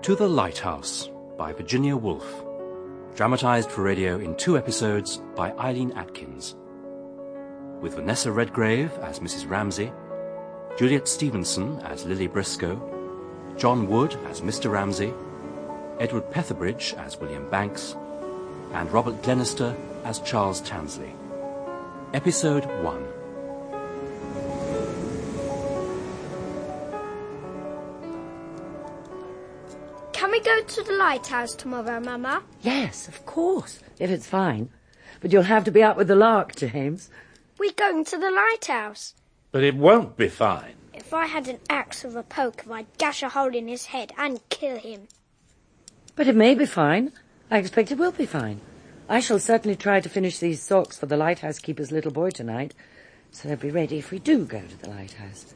To the Lighthouse by Virginia Woolf. Dramatised for radio in 2 episodes by Eileen Atkins. With Vanessa Redgrave as Mrs. Ramsay, Juliet Stevenson as Lily Briscoe, John Wood as Mr. Ramsay, Edward Petherbridge as William Banks, and Robert Glenister as Charles Tansley. Episode 1. Can we go to the lighthouse tomorrow, Mama? Yes, of course, if it's fine. But you'll have to be up with the lark, James. We're going to the lighthouse. But it won't be fine. If I had an axe or a poker, I'd gash a hole in his head and kill him. But it may be fine. I expect it will be fine. I shall certainly try to finish these socks for the lighthouse keeper's little boy tonight, so they'll be ready if we do go to the lighthouse.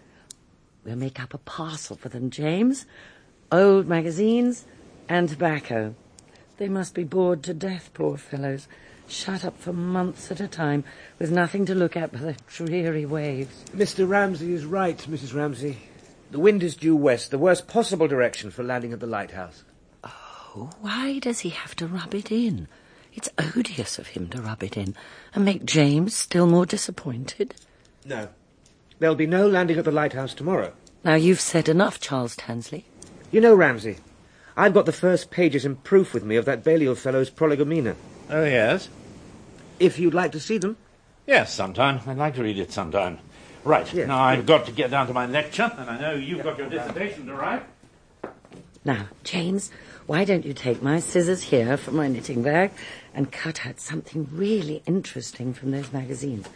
We'll make up a parcel for them, James. Old magazines and tobacco. They must be bored to death, poor fellows, shut up for months at a time with nothing to look at but the dreary waves. Mr. Ramsay is right, Mrs. Ramsay. The wind is due west, the worst possible direction for landing at the lighthouse. Oh, why does he have to rub it in? It's odious of him to rub it in and make James still more disappointed. No. There'll be no landing at the lighthouse tomorrow. Now, you've said enough, Charles Tansley. You know, Ramsay, I've got the first pages in proof with me of that Balliol fellow's Prolegomena. Oh, yes? If you'd like to see them. Yes, sometime. I'd like to read it sometime. Right, yes. Now I've got to get down to my lecture, and I know you've got your dissertation to write. Now, James, why don't you take my scissors here from my knitting bag and cut out something really interesting from those magazines?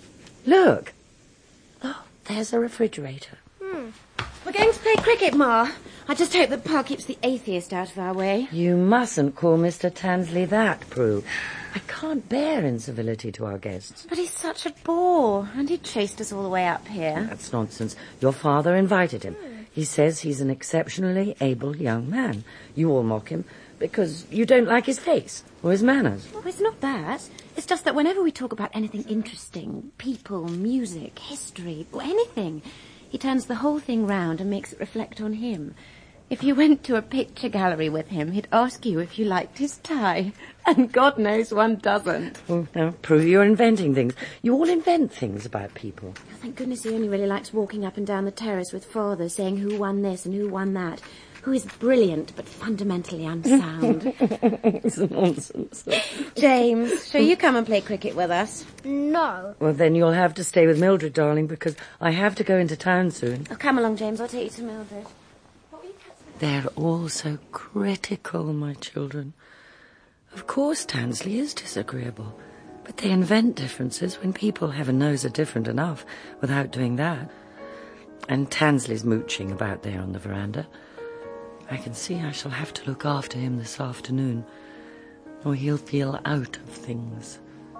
Look! Oh, there's a refrigerator. We're going to play cricket, Ma. I just hope that Pa keeps the atheist out of our way. You mustn't call Mr. Tansley that, Prue. I can't bear incivility to our guests. But he's such a bore, and he chased us all the way up here. That's nonsense. Your father invited him. He says he's an exceptionally able young man. You all mock him because you don't like his face or his manners. Well, it's not that. It's just that whenever we talk about anything interesting, people, music, history, or anything, he turns the whole thing round and makes it reflect on him. If you went to a picture gallery with him, he'd ask you if you liked his tie. And God knows one doesn't. Oh, now, Prue, you're inventing things. You all invent things about people. Oh, thank goodness he only really likes walking up and down the terrace with Father, saying who won this and who won that. Who is brilliant but fundamentally unsound. It's nonsense. James, shall you come and play cricket with us? No. Well, then you'll have to stay with Mildred, darling, because I have to go into town soon. Oh, come along, James. I'll take you to Mildred. They're all so critical, my children. Of course, Tansley is disagreeable, but they invent differences when people, heaven knows, are different enough without doing that. And Tansley's mooching about there on the veranda. I can see I shall have to look after him this afternoon, or he'll feel out of things.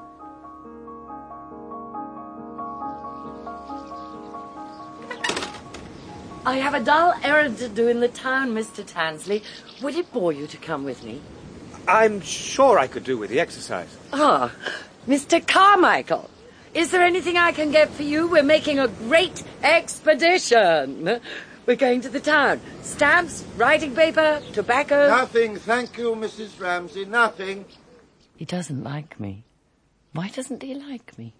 I have a dull errand to do in the town, Mr. Tansley. Would it bore you to come with me? I'm sure I could do with the exercise. Ah, Mr. Carmichael, is there anything I can get for you? We're making a great expedition. We're going to the town. Stamps, writing paper, tobacco. Nothing, thank you, Mrs. Ramsay, nothing. He doesn't like me. Why doesn't he like me?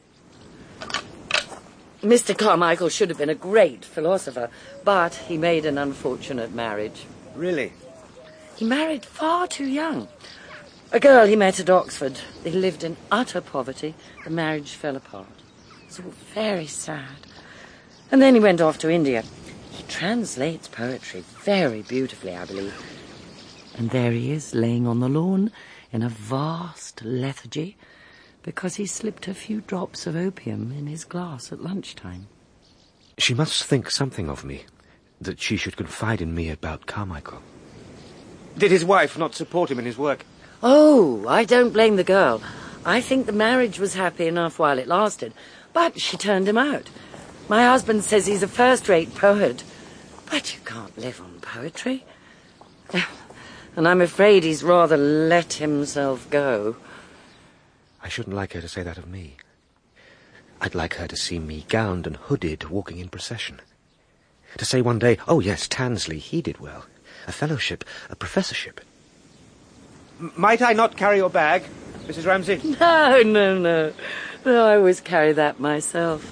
Mr. Carmichael should have been a great philosopher, but he made an unfortunate marriage. Really? He married far too young. A girl he met at Oxford. They lived in utter poverty. The marriage fell apart. It's all very sad. And then he went off to India. He translates poetry very beautifully, I believe. And there he is, laying on the lawn in a vast lethargy, because he slipped a few drops of opium in his glass at lunchtime. She must think something of me, that she should confide in me about Carmichael. Did his wife not support him in his work? Oh, I don't blame the girl. I think the marriage was happy enough while it lasted, but she turned him out. My husband says he's a first-rate poet, but you can't live on poetry. And I'm afraid he's rather let himself go. I shouldn't like her to say that of me. I'd like her to see me gowned and hooded walking in procession. To say one day, oh yes, Tansley, he did well. a fellowship, a professorship. Might I not carry your bag, Mrs. Ramsey? No. No, I always carry that myself.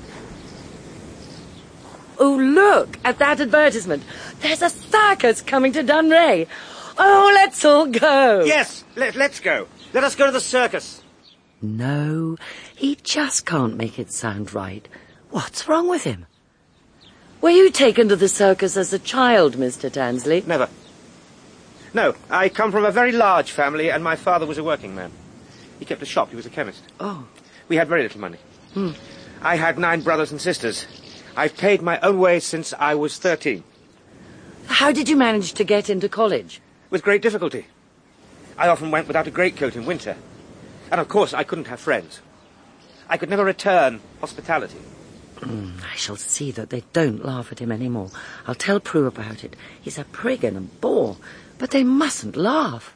Oh, look at that advertisement. There's a circus coming to Dunray. Oh, let's all go. Yes, let's go. Let us go to the circus. No, he just can't make it sound right. What's wrong with him? Were you taken to the circus as a child, Mr. Tansley? Never. No, I come from a very large family, and my father was a working man. He kept a shop. He was a chemist. Oh. We had very little money. I had 9 brothers and sisters. I've paid my own way since I was 13. How did you manage to get into college? With great difficulty. I often went without a greatcoat in winter. And of course I couldn't have friends. I could never return hospitality. I shall see that they don't laugh at him anymore. I'll tell Prue about it. He's a prig and a bore, but they mustn't laugh.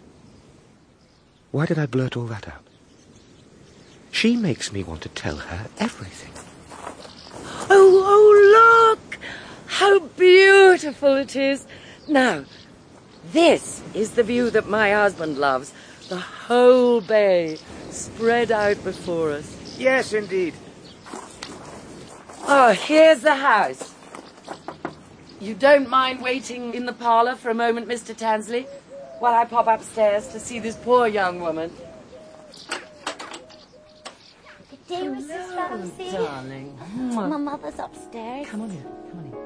Why did I blurt all that out? She makes me want to tell her everything. Oh, look! How beautiful it is. Now, this is the view that my husband loves. The whole bay spread out before us. Yes, indeed. Oh, here's the house. You don't mind waiting in the parlour for a moment, Mr. Tansley, while I pop upstairs to see this poor young woman? Good day, Mrs. Ramsey. Darling. My mother's upstairs. Come on in. Come on in.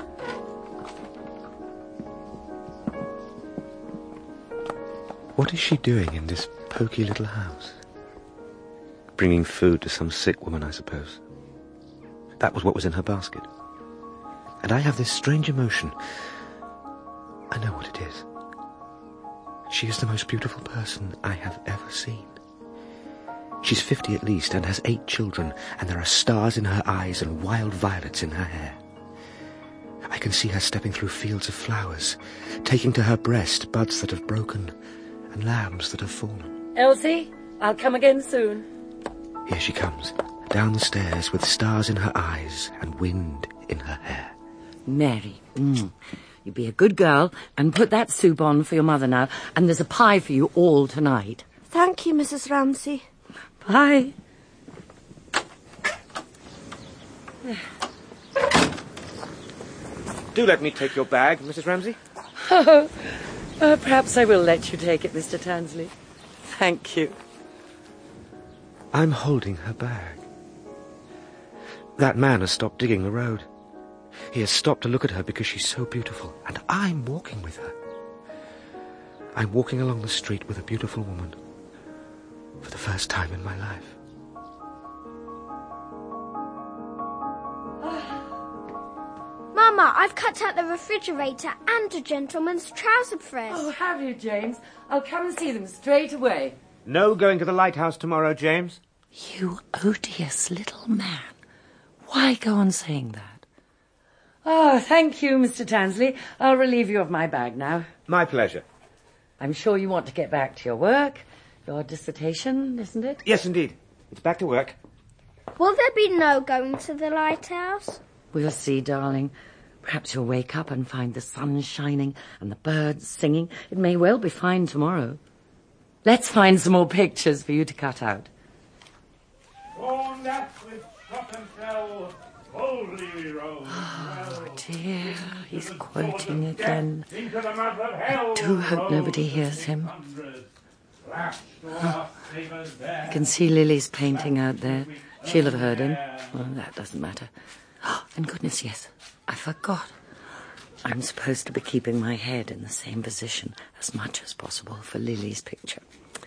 What is she doing in this poky little house? Bringing food to some sick woman, I suppose. That was what was in her basket. And I have this strange emotion. I know what it is. She is the most beautiful person I have ever seen. She's 50 at least and has 8 children, and there are stars in her eyes and wild violets in her hair. I can see her stepping through fields of flowers, taking to her breast buds that have broken and lambs that have fallen. Elsie, I'll come again soon. Here she comes, down the stairs with stars in her eyes and wind in her hair. Mary, you be a good girl and put that soup on for your mother now, and there's a pie for you all tonight. Thank you, Mrs. Ramsey. Bye. Do let me take your bag, Mrs. Ramsey. Perhaps I will let you take it, Mr. Tansley. Thank you. I'm holding her bag. That man has stopped digging the road. He has stopped to look at her because she's so beautiful, and I'm walking with her. I'm walking along the street with a beautiful woman for the first time in my life. Mama, I've cut out the refrigerator and a gentleman's trouser press. Oh, have you, James? I'll come and see them straight away. No going to the lighthouse tomorrow, James. You odious little man. Why go on saying that? Oh, thank you, Mr. Tansley. I'll relieve you of my bag now. My pleasure. I'm sure you want to get back to your work. Your dissertation, isn't it? Yes, indeed. It's back to work. Will there be no going to the lighthouse? We'll see, darling. Perhaps you'll wake up and find the sun shining and the birds singing. It may well be fine tomorrow. Let's find some more pictures for you to cut out. On that with shot and shell, boldly we rode. Oh, dear, he's quoting again. Into the mouth of hell. I do hope nobody hears him. I can see Lily's painting out there. She'll have heard him. Well, that doesn't matter. Oh, and goodness, yes, I forgot. I'm supposed to be keeping my head in the same position as much as possible for Lily's picture.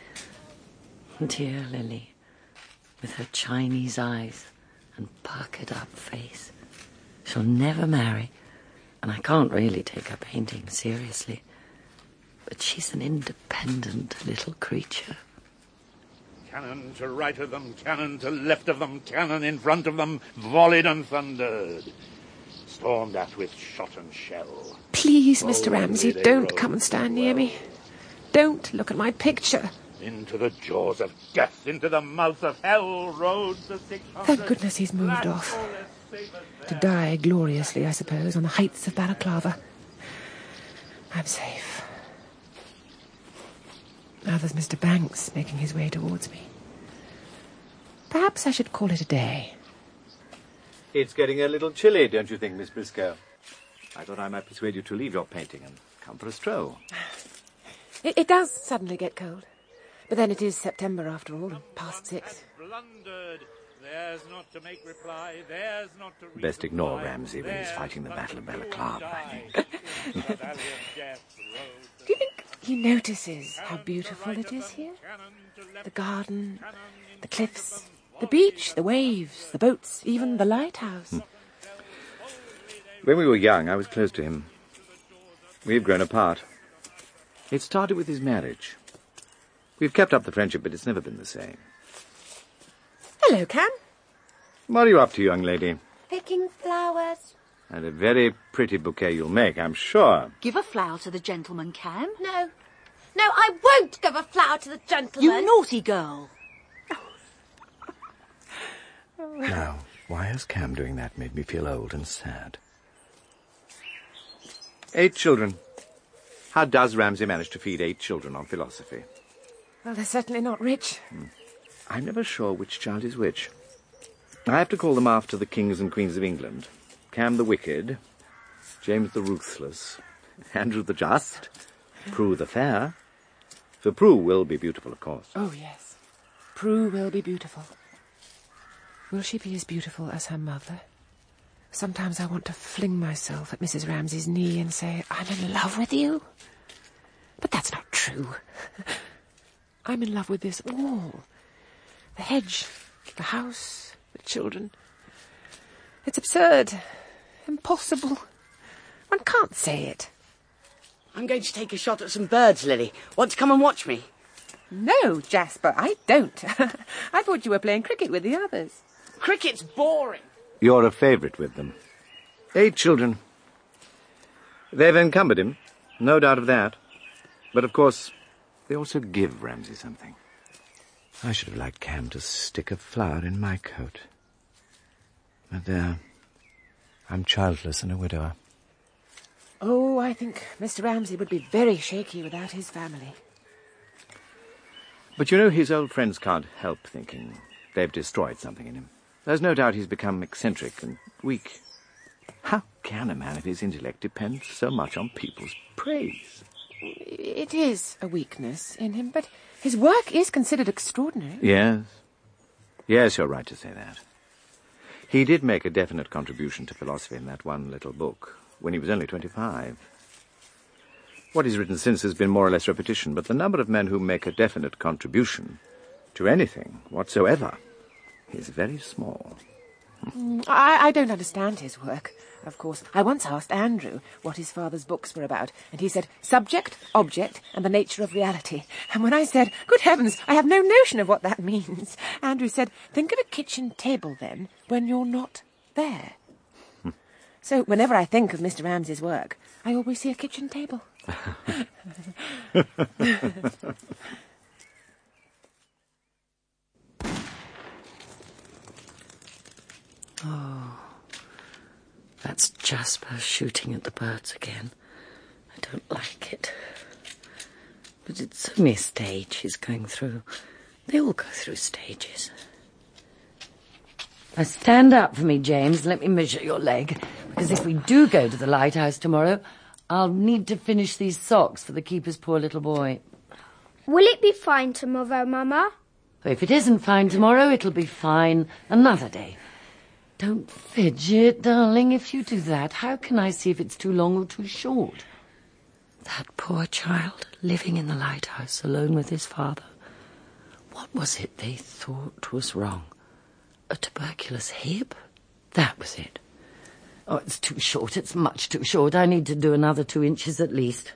Dear Lily, with her Chinese eyes and puckered up face. She'll never marry, and I can't really take her painting seriously. But she's an independent little creature. Cannon to right of them, cannon to left of them, cannon in front of them, volleyed and thundered. Stormed at with shot and shell. Please, Mr. Ramsey, don't come and stand near me. Don't look at my picture. Into the jaws of death, into the mouth of hell rode the 600. Thank goodness he's moved off. To die gloriously, I suppose, on the heights of Balaclava. I'm safe. Now there's Mr. Banks making his way towards me. Perhaps I should call it a day. It's getting a little chilly, don't you think, Miss Briscoe? I thought I might persuade you to leave your painting and come for a stroll. It does suddenly get cold. But then it is September after all, and past 6. Blundered. There's not to make reply. There's not to Best ignore Ramsay when he's fighting the Battle of Balaclava, I think. Do you think he notices how beautiful it is here? The garden, the cliffs, the beach, the waves, the boats, even the lighthouse. When we were young, I was close to him. We've grown apart. It started with his marriage. We've kept up the friendship, but it's never been the same. Hello, Cam. What are you up to, young lady? Picking flowers. And a very pretty bouquet you'll make, I'm sure. Give a flower to the gentleman, Cam. No, I won't give a flower to the gentleman. You naughty girl. Now, why has Cam doing that made me feel old and sad? 8 children. How does Ramsay manage to feed 8 children on philosophy? Well, they're certainly not rich. I'm never sure which child is which. I have to call them after the kings and queens of England. Cam the Wicked, James the Ruthless, Andrew the Just, Prue the Fair. For Prue will be beautiful, of course. Oh, yes. Prue will be beautiful. Will she be as beautiful as her mother? Sometimes I want to fling myself at Mrs. Ramsay's knee and say, I'm in love with you. But that's not true. I'm in love with this all. The hedge, the house, the children. It's absurd. Impossible. One can't say it. I'm going to take a shot at some birds, Lily. Want to come and watch me? No, Jasper, I don't. I thought you were playing cricket with the others. Cricket's boring. You're a favourite with them. 8 children. They've encumbered him, no doubt of that. But, of course, they also give Ramsay something. I should have liked Cam to stick a flower in my coat. But there, I'm childless and a widower. Oh, I think Mr. Ramsay would be very shaky without his family. But you know, his old friends can't help thinking they've destroyed something in him. There's no doubt he's become eccentric and weak. How can a man of his intellect depend so much on people's praise? It is a weakness in him, but his work is considered extraordinary. Yes. Yes, you're right to say that. He did make a definite contribution to philosophy in that one little book, when he was only 25. What he's written since has been more or less repetition, but the number of men who make a definite contribution to anything whatsoever is very small. I don't understand his work, of course. I once asked Andrew what his father's books were about, and he said, subject, object, and the nature of reality. And when I said, good heavens, I have no notion of what that means, Andrew said, think of a kitchen table, then, when you're not there. So whenever I think of Mr. Ramsay's work, I always see a kitchen table. Oh, that's Jasper shooting at the birds again. I don't like it. But it's only a stage he's going through. They all go through stages. Now stand up for me, James. Let me measure your leg. Because if we do go to the lighthouse tomorrow, I'll need to finish these socks for the keeper's poor little boy. Will it be fine tomorrow, Mama? If it isn't fine tomorrow, it'll be fine another day. Don't fidget, darling. If you do that, how can I see if it's too long or too short? That poor child living in the lighthouse alone with his father. What was it they thought was wrong? A tuberculous hip? That was it. Oh, it's too short. It's much too short. I need to do another 2 inches at least.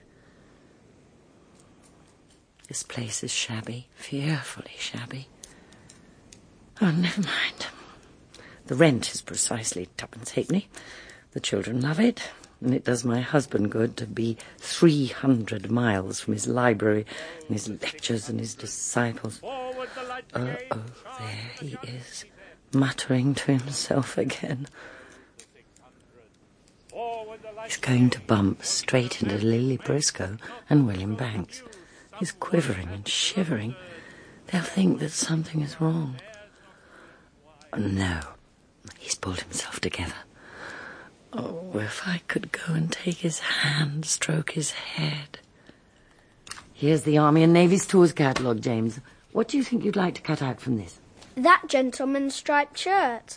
This place is shabby, fearfully shabby. Oh, never mind. The rent is precisely 2.5 halfpenny. The children love it, and it does my husband good to be 300 miles from his library and his lectures and his disciples. There he is, muttering to himself again. He's going to bump straight into Lily Briscoe and William Banks. He's quivering and shivering. They'll think that something is wrong. No, he's pulled himself together. Oh, if I could go and take his hand, stroke his head. Here's the Army and Navy Stores catalogue, James. What do you think you'd like to cut out from this? That gentleman's striped shirt.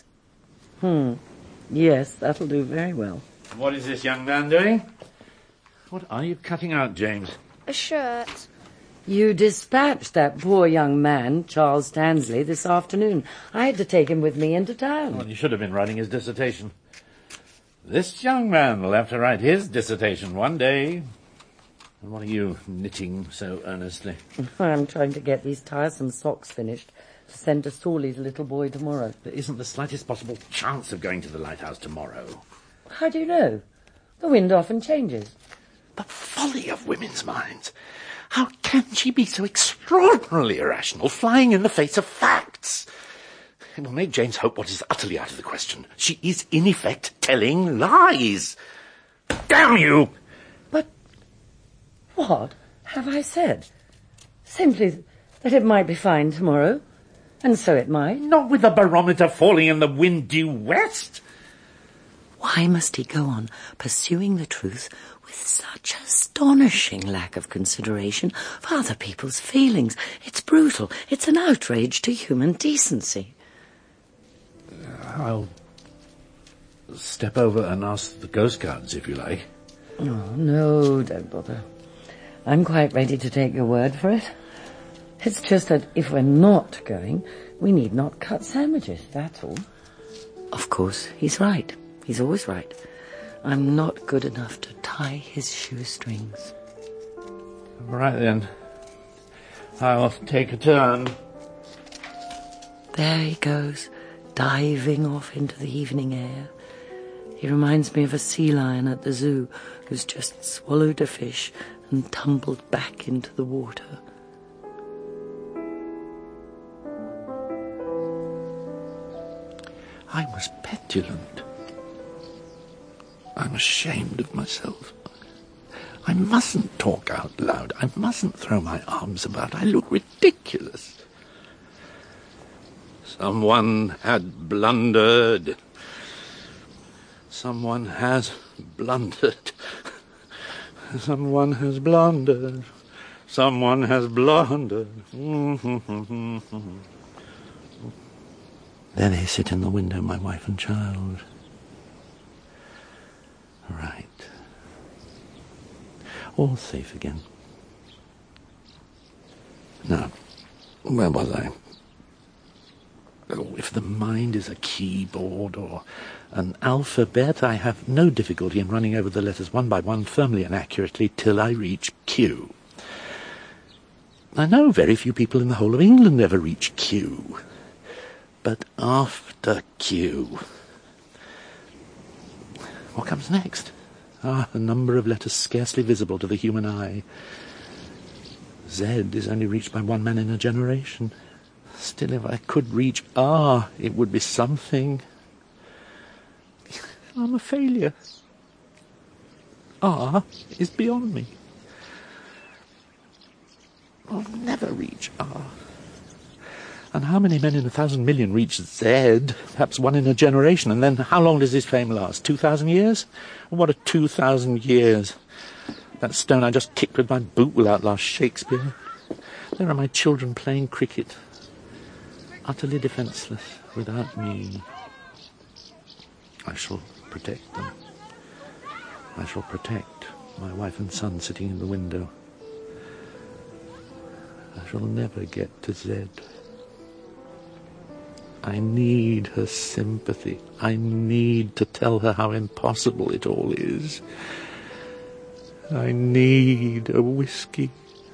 Yes, that'll do very well. What is this young man doing? What are you cutting out, James? A shirt. You dispatched that poor young man, Charles Stanley, this afternoon. I had to take him with me into town. Well, you should have been writing his dissertation. This young man will have to write his dissertation one day. And what are you knitting so earnestly? I'm trying to get these tiresome socks finished to send to Sawley's little boy tomorrow. There isn't the slightest possible chance of going to the lighthouse tomorrow. How do you know? The wind often changes. The folly of women's minds. How can she be so extraordinarily irrational, flying in the face of facts? It will make James hope what is utterly out of the question. She is, in effect, telling lies. Damn you! But what have I said? Simply that it might be fine tomorrow, and so it might. Not with the barometer falling in the wind due west. Why must he go on pursuing the truth with such astonishing lack of consideration for other people's feelings? It's brutal. It's an outrage to human decency. I'll step over and ask the Coast Guards, if you like. Oh, no, don't bother. I'm quite ready to take your word for it. It's just that if we're not going, we need not cut sandwiches, that's all. Of course, he's right. He's always right. I'm not good enough to tie his shoestrings. Right then. I'll take a turn. There he goes, diving off into the evening air. He reminds me of a sea lion at the zoo who's just swallowed a fish and tumbled back into the water. I was petulant. I'm ashamed of myself. I mustn't talk out loud. I mustn't throw my arms about. I look ridiculous. Someone had blundered. Someone has blundered. Someone has blundered. Someone has blundered. There they sit in the window, my wife and child. Right. All safe again. Now, where was I? Oh, if the mind is a keyboard or an alphabet, I have no difficulty in running over the letters one by one firmly and accurately till I reach Q. I know very few people in the whole of England ever reach Q. But after Q, what comes next? A number of letters scarcely visible to the human eye. Z is only reached by one man in a generation. Still, if I could reach R, it would be something. I'm a failure. R is beyond me. I'll never reach R. And how many men in 1,000 million reach Z? Perhaps one in a generation. And then how long does his fame last? 2,000 years? What are 2,000 years? That stone I just kicked with my boot will outlast Shakespeare. There are my children playing cricket, utterly defenceless without me. I shall protect them. I shall protect my wife and son sitting in the window. I shall never get to Z. I need her sympathy. I need to tell her how impossible it all is. I need a whiskey.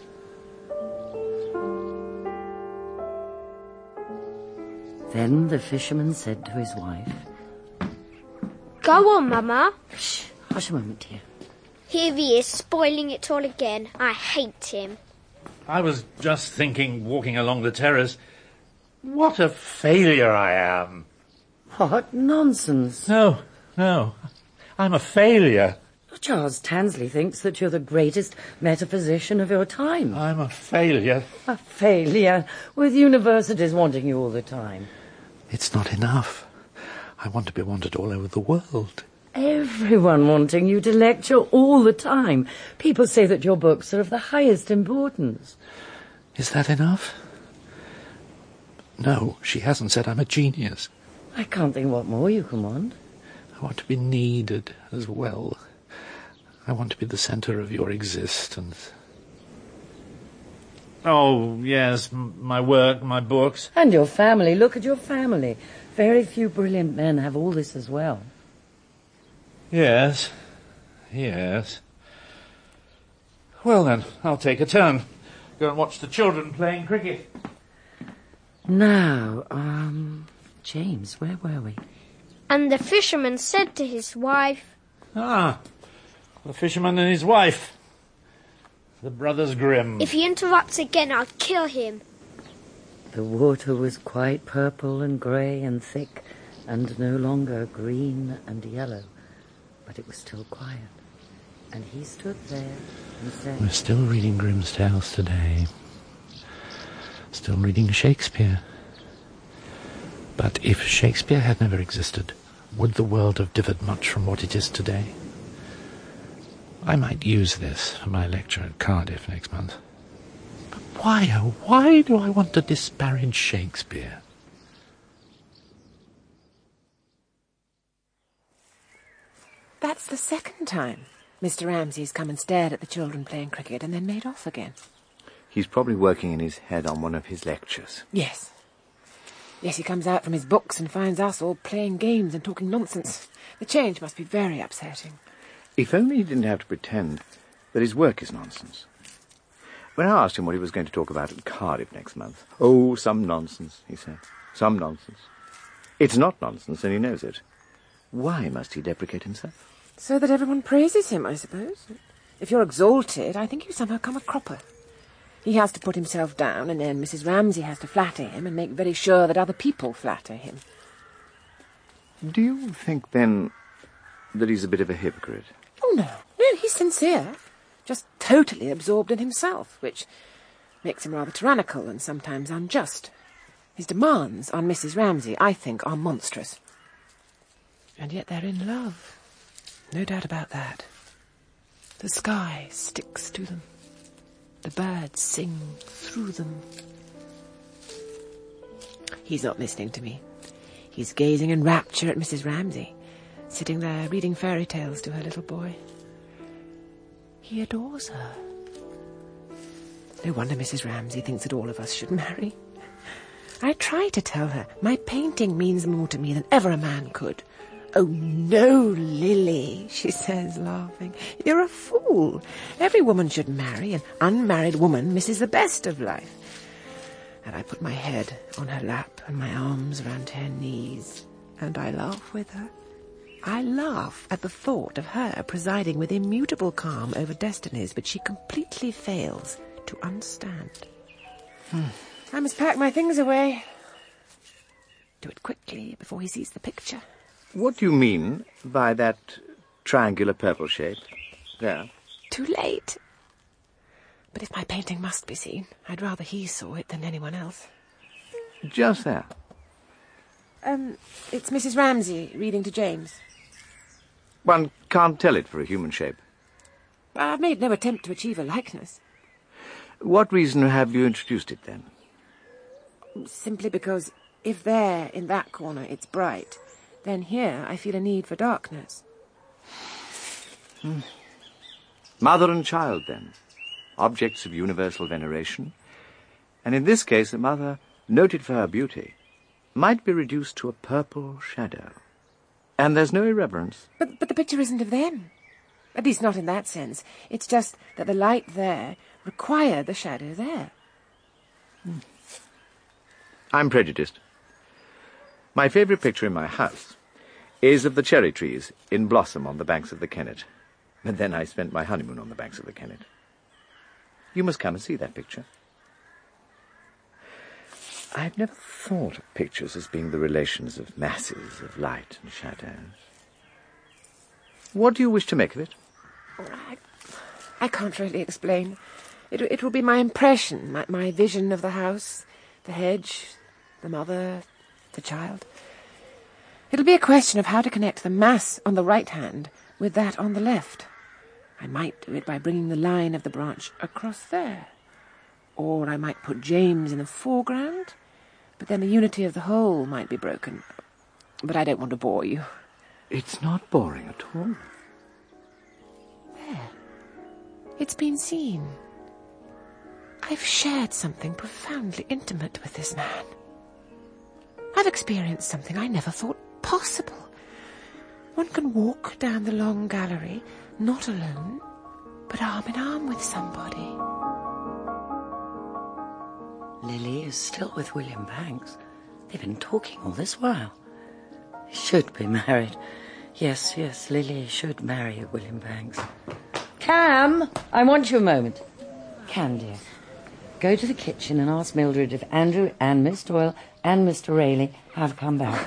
Then the fisherman said to his wife, Go on, Mama. Shh, hush a moment, dear. Here he is, spoiling it all again. I hate him. I was just thinking, walking along the terrace, what a failure I am. What nonsense. No. I'm a failure. Charles Tansley thinks that you're the greatest metaphysician of your time. I'm a failure. A failure, with universities wanting you all the time. It's not enough. I want to be wanted all over the world. Everyone wanting you to lecture all the time. People say that your books are of the highest importance. Is that enough? No, she hasn't said I'm a genius. I can't think what more you can want. I want to be needed as well. I want to be the centre of your existence. Oh, yes, my work, my books. And your family. Look at your family. Very few brilliant men have all this as well. Yes, yes. Well then, I'll take a turn. Go and watch the children playing cricket. Now, James, where were we? And the fisherman said to his wife... Ah, the fisherman and his wife. The brothers Grimm. If he interrupts again, I'll kill him. The water was quite purple and grey and thick, and no longer green and yellow, but it was still quiet. And he stood there and said... We're still reading Grimm's Tales today. Still reading Shakespeare. But if Shakespeare had never existed, would the world have differed much from what it is today? I might use this for my lecture at Cardiff next month. But why, oh, why do I want to disparage Shakespeare? That's the second time Mr. Ramsay's come and stared at the children playing cricket and then made off again. He's probably working in his head on one of his lectures. Yes. Yes, he comes out from his books and finds us all playing games and talking nonsense. The change must be very upsetting. If only he didn't have to pretend that his work is nonsense. When I asked him what he was going to talk about at Cardiff next month, "Oh, some nonsense," he said. "Some nonsense." It's not nonsense, and he knows it. Why must he deprecate himself? So that everyone praises him, I suppose. If you're exalted, I think you somehow come a cropper. He has to put himself down, and then Mrs. Ramsay has to flatter him and make very sure that other people flatter him. Do you think, then, that he's a bit of a hypocrite? Oh, no. No, he's sincere. Just totally absorbed in himself, which makes him rather tyrannical and sometimes unjust. His demands on Mrs. Ramsay, I think, are monstrous. And yet they're in love. No doubt about that. The sky sticks to them. The birds sing through them. He's not listening to me. He's gazing in rapture at Mrs. Ramsay, sitting there reading fairy tales to her little boy. He adores her. No wonder Mrs. Ramsay thinks that all of us should marry. I try to tell her my painting means more to me than ever a man could. "Oh, no, Lily," she says, laughing. "You're a fool. Every woman should marry. An unmarried woman misses the best of life." And I put my head on her lap and my arms around her knees, and I laugh with her. I laugh at the thought of her presiding with immutable calm over destinies which she completely fails to understand. I must pack my things away. Do it quickly before he sees the picture. What do you mean by that triangular purple shape? There. Too late. But if my painting must be seen, I'd rather he saw it than anyone else. Just there. It's Mrs. Ramsay reading to James. One can't tell it for a human shape. I've made no attempt to achieve a likeness. What reason have you introduced it, then? Simply because if there, in that corner, it's bright, then here I feel a need for darkness. Mother and child, then. Objects of universal veneration. And in this case, the mother, noted for her beauty, might be reduced to a purple shadow. And there's no irreverence. But the picture isn't of them. At least not in that sense. It's just that the light there required the shadow there. I'm prejudiced. My favourite picture in my house is of the cherry trees in blossom on the banks of the Kennet. And then I spent my honeymoon on the banks of the Kennet. You must come and see that picture. I've never thought of pictures as being the relations of masses of light and shadows. What do you wish to make of it? I can't really explain. It will be my impression, my vision of the house, the hedge, the mother, the child. It'll be a question of how to connect the mass on the right hand with that on the left. I might do it by bringing the line of the branch across there. Or I might put James in the foreground, but then the unity of the whole might be broken. But I don't want to bore you. It's not boring at all. There. It's been seen. I've shared something profoundly intimate with this man. I've experienced something I never thought possible. One can walk down the long gallery, not alone, but arm in arm with somebody. Lily is still with William Banks. They've been talking all this while. They should be married. Yes, Lily should marry William Banks. Cam, I want you a moment. Cam, dear, go to the kitchen and ask Mildred if Andrew and Miss Doyle and Mr. Rayleigh have come back.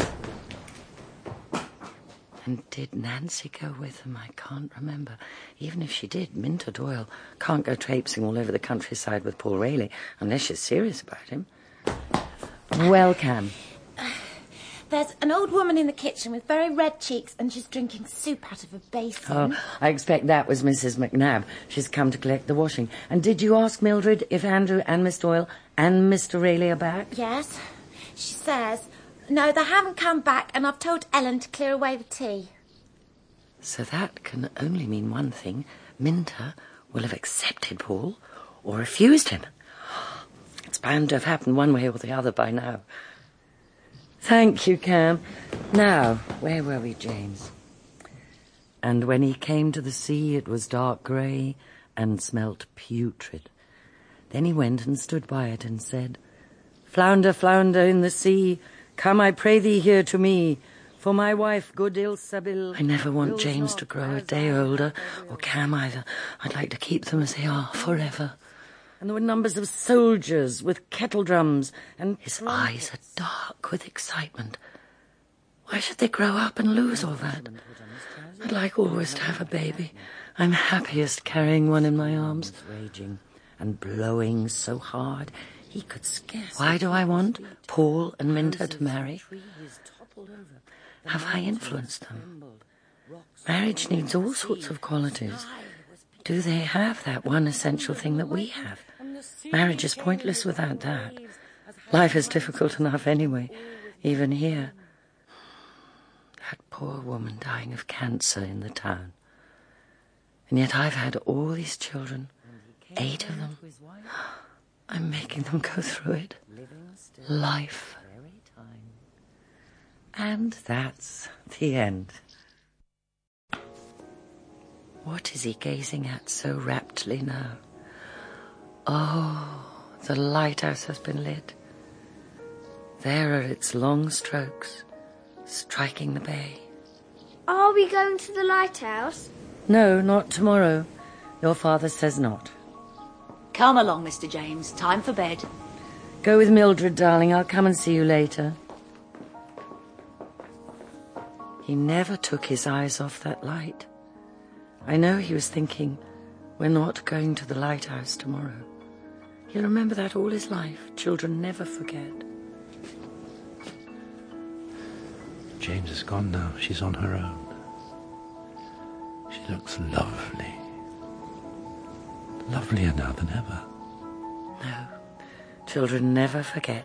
And did Nancy go with them? I can't remember. Even if she did, Minta Doyle can't go traipsing all over the countryside with Paul Rayleigh unless she's serious about him. Well, Cam. There's an old woman in the kitchen with very red cheeks and she's drinking soup out of a basin. Oh, I expect that was Mrs. McNabb. She's come to collect the washing. And did you ask Mildred if Andrew and Miss Doyle and Mr. Rayleigh are back? Yes. She says, no, they haven't come back and I've told Ellen to clear away the tea. So that can only mean one thing. Minta will have accepted Paul or refused him. It's bound to have happened one way or the other by now. Thank you, Cam. Now, where were we, James? And when he came to the sea, it was dark grey and smelt putrid. Then he went and stood by it and said, Flounder, flounder in the sea, come, I pray thee, here to me, for my wife, good Ilsabil. I never want James to grow a day older, or Cam either. I'd like to keep them as they are forever. And there were numbers of soldiers with kettle drums, and his eyes are dark with excitement. Why should they grow up and lose all that? I'd like always to have a baby. I'm happiest carrying one in my arms. Raging and blowing so hard he could scarce. Why do I want Paul and Minta to marry? Have I influenced them? Marriage needs all sorts of qualities. Do they have that one essential thing that we have? Marriage is pointless without that. Life is difficult enough anyway, even here. That poor woman dying of cancer in the town. And yet I've had all these children, 8 of them. I'm making them go through it. Life. And that's the end. What is he gazing at so raptly now? Oh, the lighthouse has been lit. There are its long strokes, striking the bay. Are we going to the lighthouse? No, not tomorrow. Your father says not. Come along, Mr. James. Time for bed. Go with Mildred, darling. I'll come and see you later. He never took his eyes off that light. I know he was thinking, we're not going to the lighthouse tomorrow. He'll remember that all his life. Children never forget. James is gone now. She's on her own. She looks lovely. Lovelier now than ever. No, children never forget.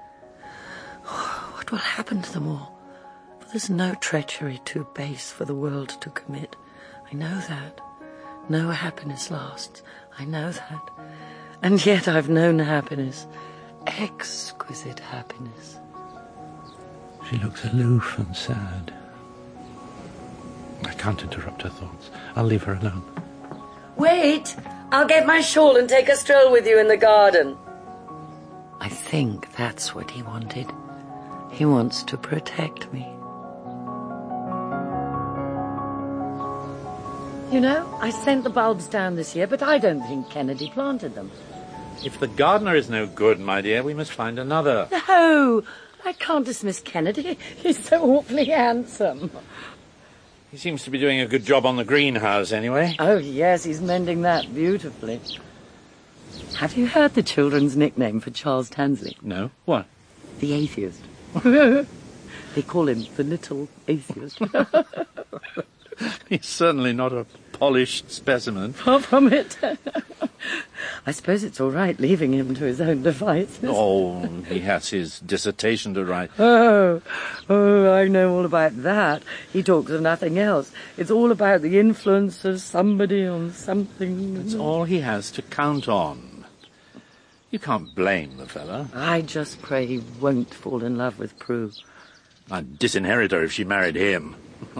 What will happen to them all? For there's no treachery too base for the world to commit. I know that. No happiness lasts. I know that. And yet I've known happiness. Exquisite happiness. She looks aloof and sad. I can't interrupt her thoughts. I'll leave her alone. Wait! I'll get my shawl and take a stroll with you in the garden. I think that's what he wanted. He wants to protect me. You know, I sent the bulbs down this year, but I don't think Kennedy planted them. If the gardener is no good, my dear, we must find another. No, I can't dismiss Kennedy. He's so awfully handsome. He seems to be doing a good job on the greenhouse, anyway. Oh, yes, he's mending that beautifully. Have you heard the children's nickname for Charles Tansley? No. What? The Atheist. They call him the Little Atheist. He's certainly not a polished specimen. Far from it. I suppose it's all right leaving him to his own devices. Oh, he has his dissertation to write. Oh, I know all about that. He talks of nothing else. It's all about the influence of somebody on something. It's all he has to count on. You can't blame the fella. I just pray he won't fall in love with Prue. I'd disinherit her if she married him.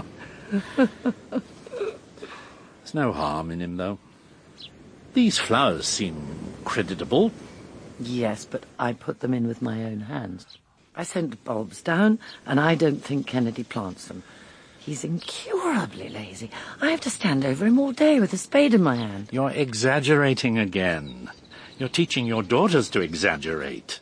There's no harm in him, though. These flowers seem creditable. Yes, but I put them in with my own hands. I sent bulbs down, and I don't think Kennedy plants them. He's incurably lazy. I have to stand over him all day with a spade in my hand. You're exaggerating again. You're teaching your daughters to exaggerate.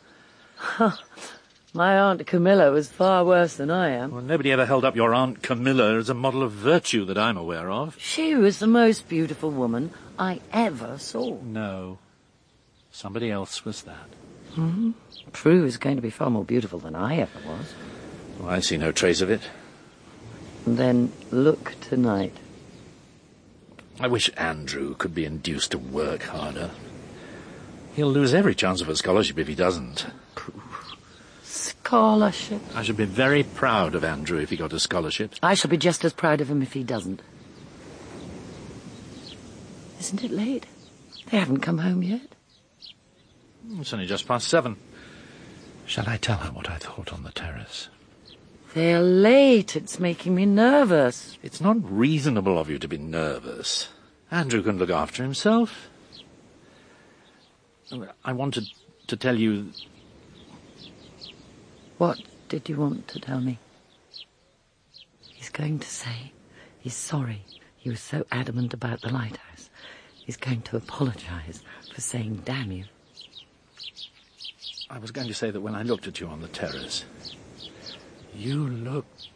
My Aunt Camilla was far worse than I am. Well, nobody ever held up your Aunt Camilla as a model of virtue that I'm aware of. She was the most beautiful woman I ever saw. No. Somebody else was that. Mm-hmm. Prue is going to be far more beautiful than I ever was. Well, I see no trace of it. And then look tonight. I wish Andrew could be induced to work harder. He'll lose every chance of a scholarship if he doesn't. Scholarship? I should be very proud of Andrew if he got a scholarship. I shall be just as proud of him if he doesn't. Isn't it late? They haven't come home yet. It's only just past 7. Shall I tell her what I thought on the terrace? They're late. It's making me nervous. It's not reasonable of you to be nervous. Andrew can look after himself. I wanted to tell you... What did you want to tell me? He's going to say he's sorry he was so adamant about the lighthouse. He's going to apologize for saying damn you. I was going to say that when I looked at you on the terrace, you looked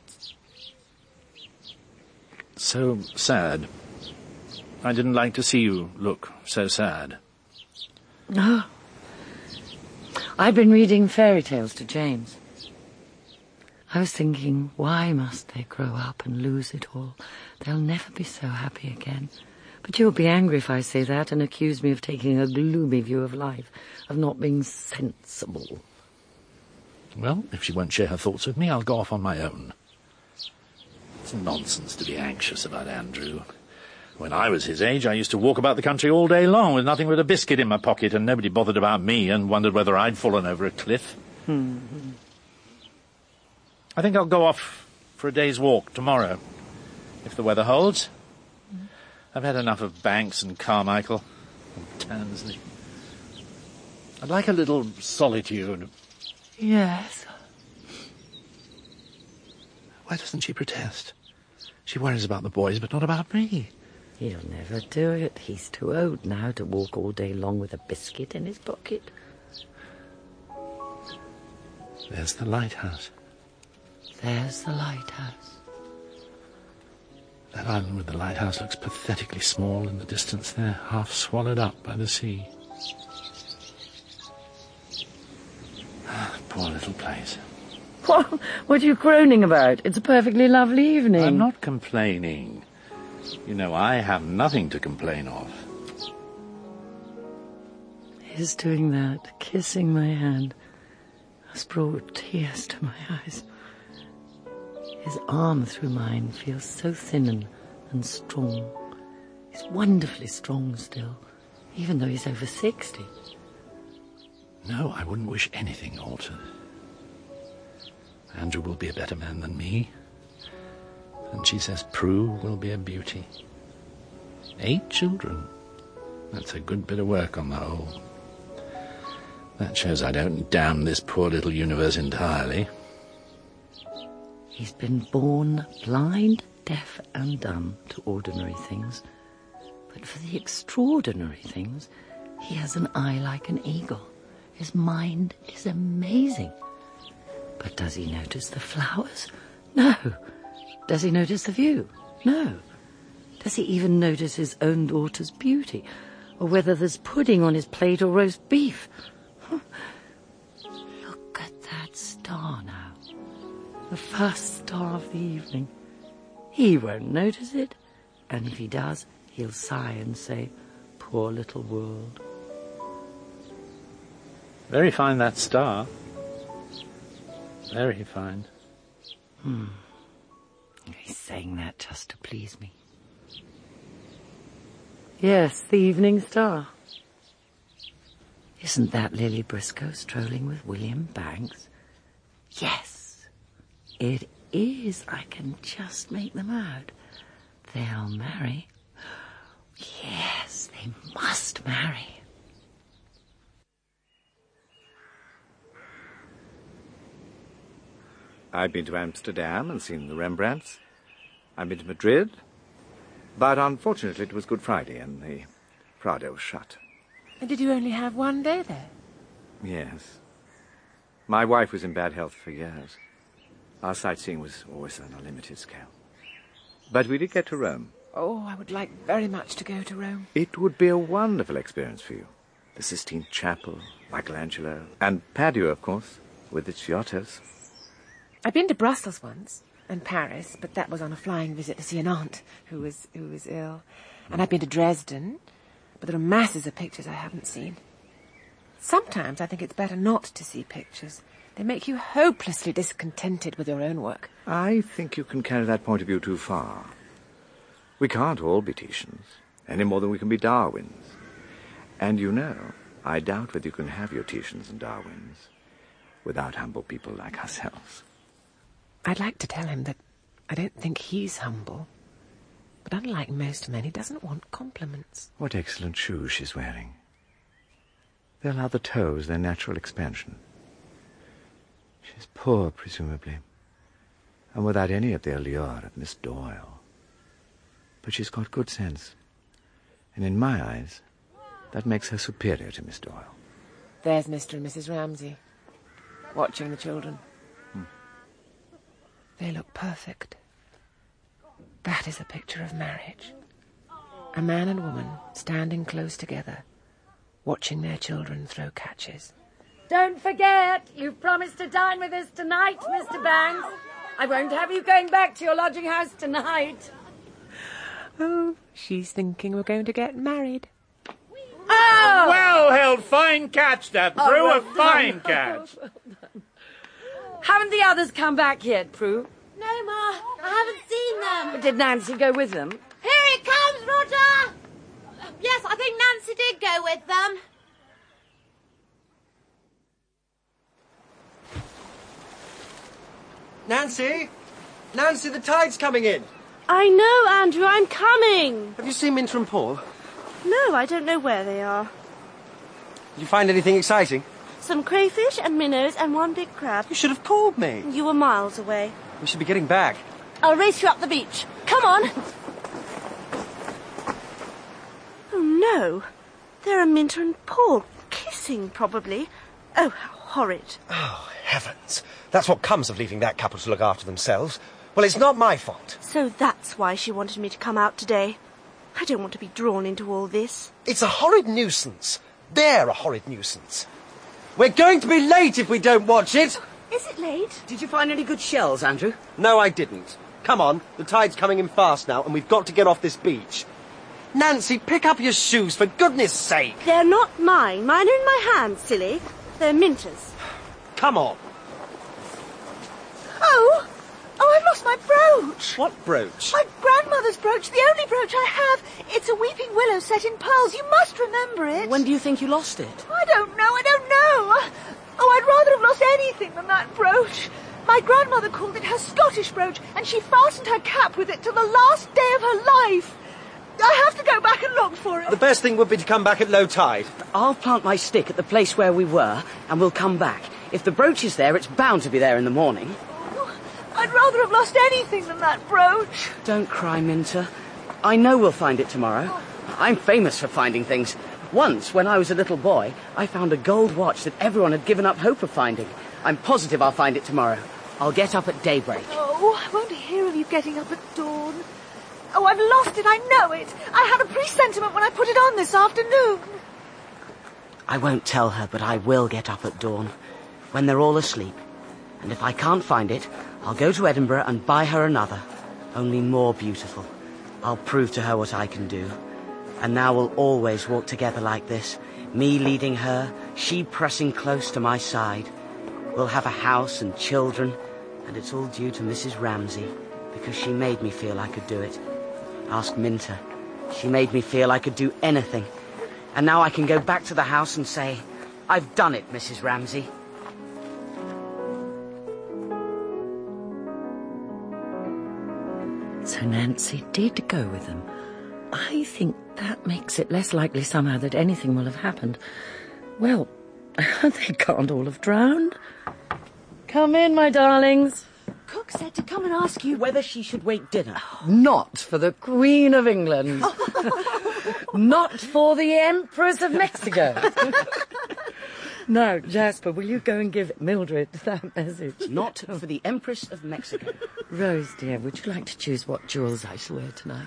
so sad. I didn't like to see you look so sad. Oh. I've been reading fairy tales to James. I was thinking, why must they grow up and lose it all? They'll never be so happy again. But you'll be angry if I say that and accuse me of taking a gloomy view of life, of not being sensible. Well, if she won't share her thoughts with me, I'll go off on my own. It's nonsense to be anxious about Andrew. When I was his age, I used to walk about the country all day long with nothing but a biscuit in my pocket, and nobody bothered about me and wondered whether I'd fallen over a cliff. Mm-hmm. I think I'll go off for a day's walk tomorrow, if the weather holds. I've had enough of Banks and Carmichael and Tansley. I'd like a little solitude. Yes. Why doesn't she protest? She worries about the boys, but not about me. He'll never do it. He's too old now to walk all day long with a biscuit in his pocket. There's the lighthouse. There's the lighthouse. That island with the lighthouse looks pathetically small in the distance there, half swallowed up by the sea. Poor little place. What are you groaning about? It's a perfectly lovely evening. I'm not complaining. You know, I have nothing to complain of. His doing that, kissing my hand, has brought tears to my eyes. His arm through mine feels so thin and strong. He's wonderfully strong still, even though he's over 60. No, I wouldn't wish anything altered. Andrew will be a better man than me. And she says Prue will be a beauty. 8 children. That's a good bit of work on the whole. That shows I don't damn this poor little universe entirely. He's been born blind, deaf and dumb to ordinary things. But for the extraordinary things, he has an eye like an eagle. His mind is amazing. But does he notice the flowers? No. Does he notice the view? No. Does he even notice his own daughter's beauty? Or whether there's pudding on his plate or roast beef? Look at that star now. The first star of the evening. He won't notice it. And if he does, he'll sigh and say, poor little world. Very fine, that star. Very fine. He's saying that just to please me. Yes, the evening star. Isn't that Lily Briscoe strolling with William Banks? Yes, it is. I can just make them out. They'll marry. Yes, they must marry. I've been to Amsterdam and seen the Rembrandts. I've been to Madrid. But unfortunately it was Good Friday and the Prado was shut. And did you only have one day there? Yes. My wife was in bad health for years. Our sightseeing was always on a limited scale. But we did get to Rome. Oh, I would like very much to go to Rome. It would be a wonderful experience for you. The Sistine Chapel, Michelangelo, and Padua, of course, with its Giottos. I've been to Brussels once, and Paris, but that was on a flying visit to see an aunt who was ill. And I've been to Dresden, but there are masses of pictures I haven't seen. Sometimes I think it's better not to see pictures. They make you hopelessly discontented with your own work. I think you can carry that point of view too far. We can't all be Titians, any more than we can be Darwins. And you know, I doubt whether you can have your Titians and Darwins without humble people like ourselves. I'd like to tell him that I don't think he's humble. But unlike most men, he doesn't want compliments. What excellent shoes she's wearing. They allow the toes their natural expansion. She's poor, presumably, and without any of the allure of Miss Doyle. But she's got good sense, and in my eyes, that makes her superior to Miss Doyle. There's Mr. and Mrs. Ramsay, watching the children. They look perfect. That is a picture of marriage. A man and woman standing close together, watching their children throw catches. Don't forget, you've promised to dine with us tonight, Mr. Banks. I won't have you going back to your lodging house tonight. Oh, she's thinking we're going to get married. Oh! Well held, fine catch, that, Prue, well a fine catch. Well done. Haven't the others come back yet, Prue? No, Ma, I haven't seen them. Did Nancy go with them? Here it comes, Roger! Yes, I think Nancy did go with them. Nancy? Nancy, the tide's coming in. I know, Andrew, I'm coming. Have you seen Minter and Paul? No, I don't know where they are. Did you find anything exciting? Some crayfish and minnows and one big crab. You should have called me. You were miles away. We should be getting back. I'll race you up the beach. Come on. Oh, no. There are Minter and Paul. Kissing, probably. Oh, how horrid. Oh, heavens. That's what comes of leaving that couple to look after themselves. Well, it's not my fault. So that's why she wanted me to come out today. I don't want to be drawn into all this. It's a horrid nuisance. They're a horrid nuisance. We're going to be late if we don't watch it. Is it late? Did you find any good shells, Andrew? No, I didn't. Come on, the tide's coming in fast now, and we've got to get off this beach. Nancy, pick up your shoes, for goodness sake. They're not mine. Mine are in my hand, silly. They're Minter's. Come on. Oh, I've lost my brooch. What brooch? My grandmother's brooch, the only brooch I have. It's a weeping willow set in pearls. You must remember it. When do you think you lost it? I don't know. Oh, I'd rather have lost anything than that brooch. My grandmother called it her Scottish brooch, and she fastened her cap with it till the last day of her life. I have to go back and look for it. The best thing would be to come back at low tide. I'll plant my stick at the place where we were, and we'll come back. If the brooch is there, it's bound to be there in the morning. I'd rather have lost anything than that brooch. Don't cry, Minter. I know we'll find it tomorrow. I'm famous for finding things. Once, when I was a little boy, I found a gold watch that everyone had given up hope of finding. I'm positive I'll find it tomorrow. I'll get up at daybreak. Oh, I won't hear of you getting up at dawn. Oh, I've lost it, I know it. I had a presentiment when I put it on this afternoon. I won't tell her, but I will get up at dawn, when they're all asleep. And if I can't find it, I'll go to Edinburgh and buy her another, only more beautiful. I'll prove to her what I can do. And now we'll always walk together like this, me leading her, she pressing close to my side. We'll have a house and children, and it's all due to Mrs. Ramsay, because she made me feel I could do it. Ask Minter. She made me feel I could do anything. And now I can go back to the house and say, I've done it, Mrs. Ramsay. So Nancy did go with them. I think that makes it less likely somehow that anything will have happened. Well, they can't all have drowned. Come in, my darlings. Cook said to come and ask you whether she should wait dinner. Not for the Queen of England. Not for the Empress of Mexico. Now, Jasper, will you go and give Mildred that message? Not for the Empress of Mexico. Rose, dear, would you like to choose what jewels I shall wear tonight?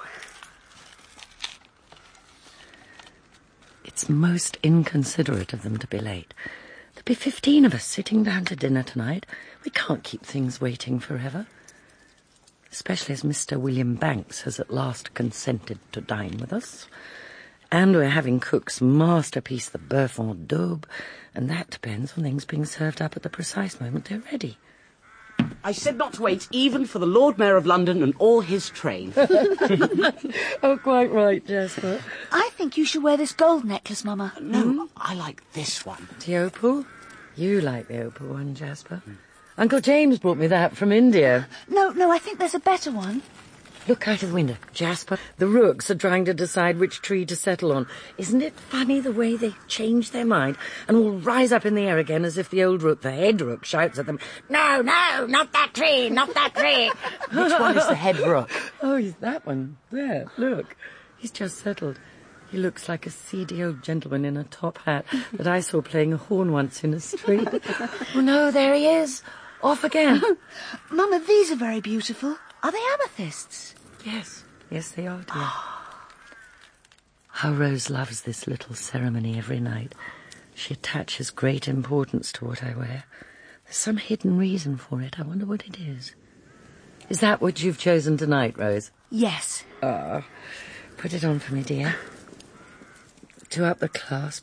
It's most inconsiderate of them to be late. There'll be 15 of us sitting down to dinner tonight. We can't keep things waiting forever. Especially as Mr. William Banks has at last consented to dine with us. And we're having Cook's masterpiece, the Bœuf en Daube, and that depends on things being served up at the precise moment they're ready. I said not to wait even for the Lord Mayor of London and all his train. Oh, quite right, Jasper. I think you should wear this gold necklace, Mama. No, I like this one. The opal? You like the opal one, Jasper. Uncle James brought me that from India. No, I think there's a better one. Look out of the window, Jasper. The rooks are trying to decide which tree to settle on. Isn't it funny the way they change their mind and will rise up in the air again as if the old rook, the head rook, shouts at them, "No, not that tree, not that tree." Which one is the head rook? Oh, he's that one. There, look. He's just settled. He looks like a seedy old gentleman in a top hat that I saw playing a horn once in a street. Oh, no, there he is. Off again. Mama, these are very beautiful. Are they amethysts? Yes, they are, dear. How Rose loves this little ceremony every night. She attaches great importance to what I wear. There's some hidden reason for it. I wonder what it is. Is that what you've chosen tonight, Rose? Yes. Put it on for me, dear. Do up the clasp.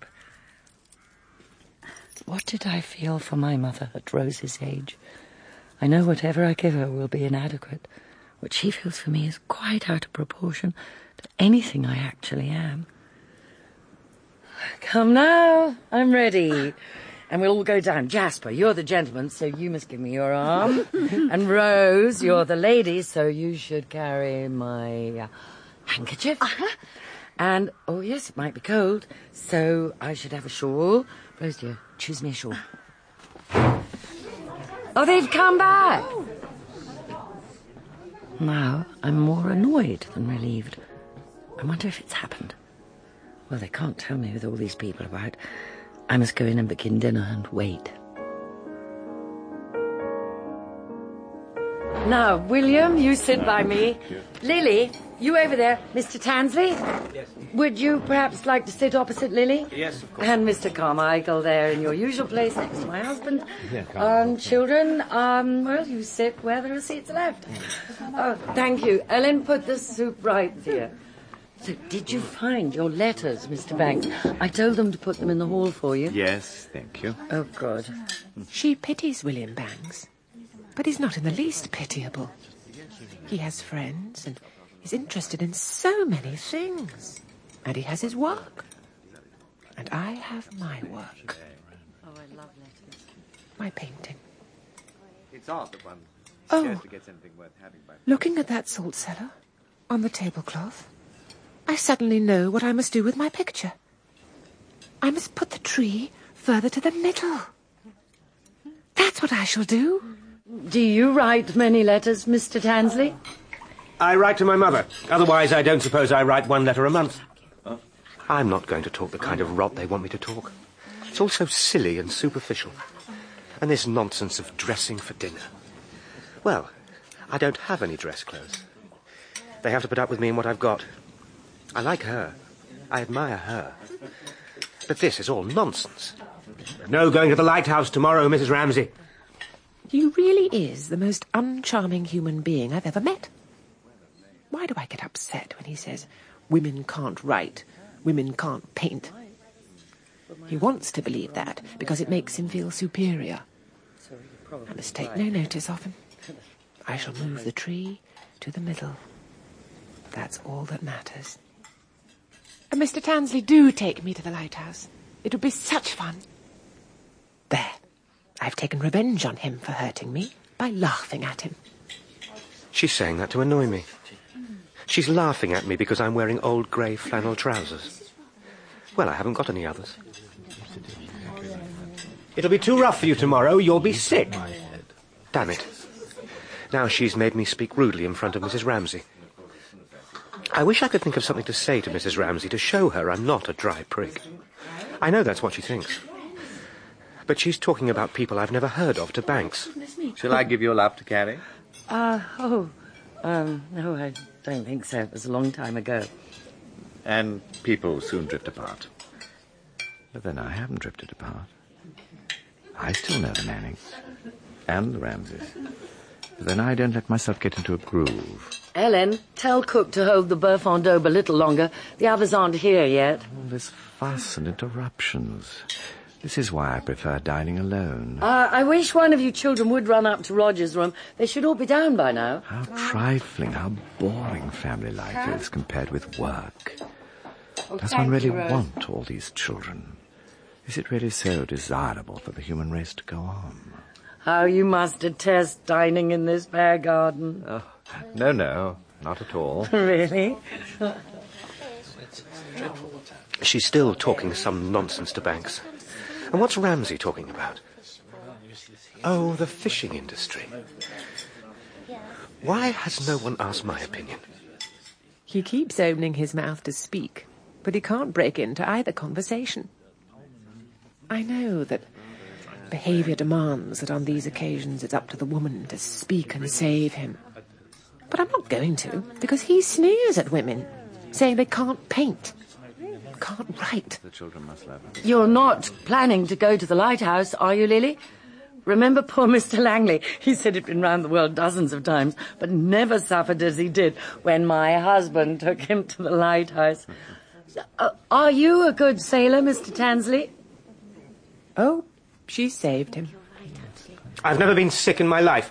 What did I feel for my mother at Rose's age? I know whatever I give her will be inadequate. What she feels for me is quite out of proportion to anything I actually am. Come now, I'm ready. And we'll all go down. Jasper, you're the gentleman, so you must give me your arm. And Rose, you're the lady, so you should carry my handkerchief. And, oh yes, it might be cold, so I should have a shawl. Rose, dear, choose me a shawl. Oh, they've come back. Now I'm more annoyed than relieved. I wonder if it's happened. Well, they can't tell me with all these people about. I must go in and begin dinner and wait. Now, William, you sit by me. Lily, you over there. Mr. Tansley? Yes. Would you perhaps like to sit opposite Lily? Yes, of course. And Mr. Carmichael there in your usual place next to my husband. Yeah, Children, well, you sit where there are seats left. Oh, thank you. Ellen, put the soup right here. So, did you find your letters, Mr. Banks? I told them to put them in the hall for you. Yes, thank you. Oh, God. She pities William Banks, but he's not in the least pitiable. He has friends and is interested in so many things. And he has his work. And I have my work. Oh, I love letters. My painting. It's odd that one Oh, gets anything worth having by. Looking at that salt cellar on the tablecloth, I suddenly know what I must do with my picture. I must put the tree further to the middle. That's what I shall do. Do you write many letters, Mr. Tansley? I write to my mother. Otherwise, I don't suppose I write one letter a month. I'm not going to talk the kind of rot they want me to talk. It's all so silly and superficial. And this nonsense of dressing for dinner. Well, I don't have any dress clothes. They have to put up with me and what I've got. I like her. I admire her. But this is all nonsense. No going to the lighthouse tomorrow, Mrs. Ramsay. He really is the most uncharming human being I've ever met. Why do I get upset when he says women can't write, women can't paint? He wants to believe that because it makes him feel superior. I must take no notice of him. I shall move the tree to the middle. That's all that matters. And Mr. Tansley, do take me to the lighthouse. It would be such fun. There. I've taken revenge on him for hurting me by laughing at him. She's saying that to annoy me. She's laughing at me because I'm wearing old grey flannel trousers. Well, I haven't got any others. It'll be too rough for you tomorrow. You'll be sick. Damn it. Now she's made me speak rudely in front of Mrs. Ramsay. I wish I could think of something to say to Mrs. Ramsay to show her I'm not a dry prick. I know that's what she thinks. But she's talking about people I've never heard of to Banks. Shall I give you a lap to carry? No, I don't think so. It was a long time ago. And people soon drift apart. But then I haven't drifted apart. I still know the Mannings. And the Ramsays. But then I don't let myself get into a groove. Ellen, tell Cook to hold the beurre fond a little longer. The others aren't here yet. All this fuss and interruptions. This is why I prefer dining alone. I wish one of you children would run up to Roger's room. They should all be down by now. How trifling, how boring family life is compared with work. Does one really want all these children? Is it really so desirable for the human race to go on? How you must detest dining in this bear garden. Oh, no, not at all. Really? She's still talking some nonsense to Banks. And what's Ramsay talking about? Oh, the fishing industry. Why has no one asked my opinion? He keeps opening his mouth to speak, but he can't break into either conversation. I know that behaviour demands that on these occasions it's up to the woman to speak and save him. But I'm not going to, because he sneers at women, saying they can't paint, can't write. The children must love him. You're not planning to go to the lighthouse, are you, Lily? Remember poor Mr. Langley? He said he'd been round the world dozens of times, but never suffered as he did when my husband took him to the lighthouse. Are you a good sailor, Mr. Tansley? Oh, she saved him. I've never been sick in my life.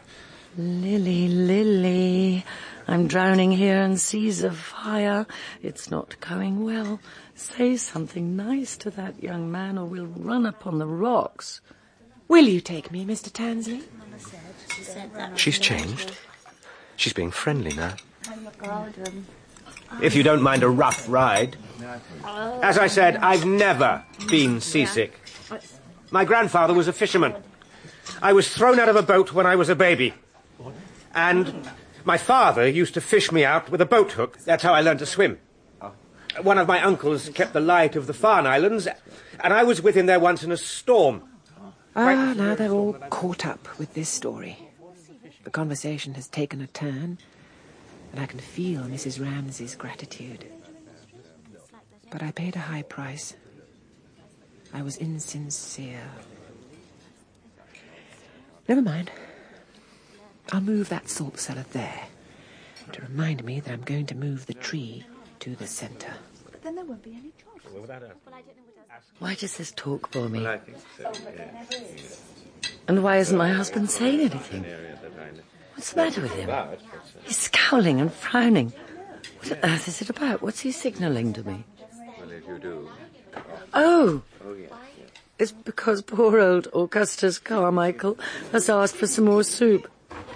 Lily, I'm drowning here in seas of fire. It's not going well. Say something nice to that young man or we'll run up on the rocks. Will you take me, Mr. Tansley? She's changed. She's being friendly now. If you don't mind a rough ride. As I said, I've never been seasick. My grandfather was a fisherman. I was thrown out of a boat when I was a baby. And my father used to fish me out with a boat hook. That's how I learned to swim. One of my uncles kept the light of the Farne Islands, and I was with him there once in a storm. Now they're all caught up with this story. The conversation has taken a turn, and I can feel Mrs. Ramsay's gratitude. But I paid a high price. I was insincere. Never mind. I'll move that salt cellar there to remind me that I'm going to move the tree to the centre. Then there won't be any trouble. Why does this talk bore me? And why isn't my husband saying anything? What's the matter with him? He's scowling and frowning. What on earth is it about? What's he signalling to me? Well, if you do. Oh, it's because poor old Augustus Carmichael has asked for some more soup.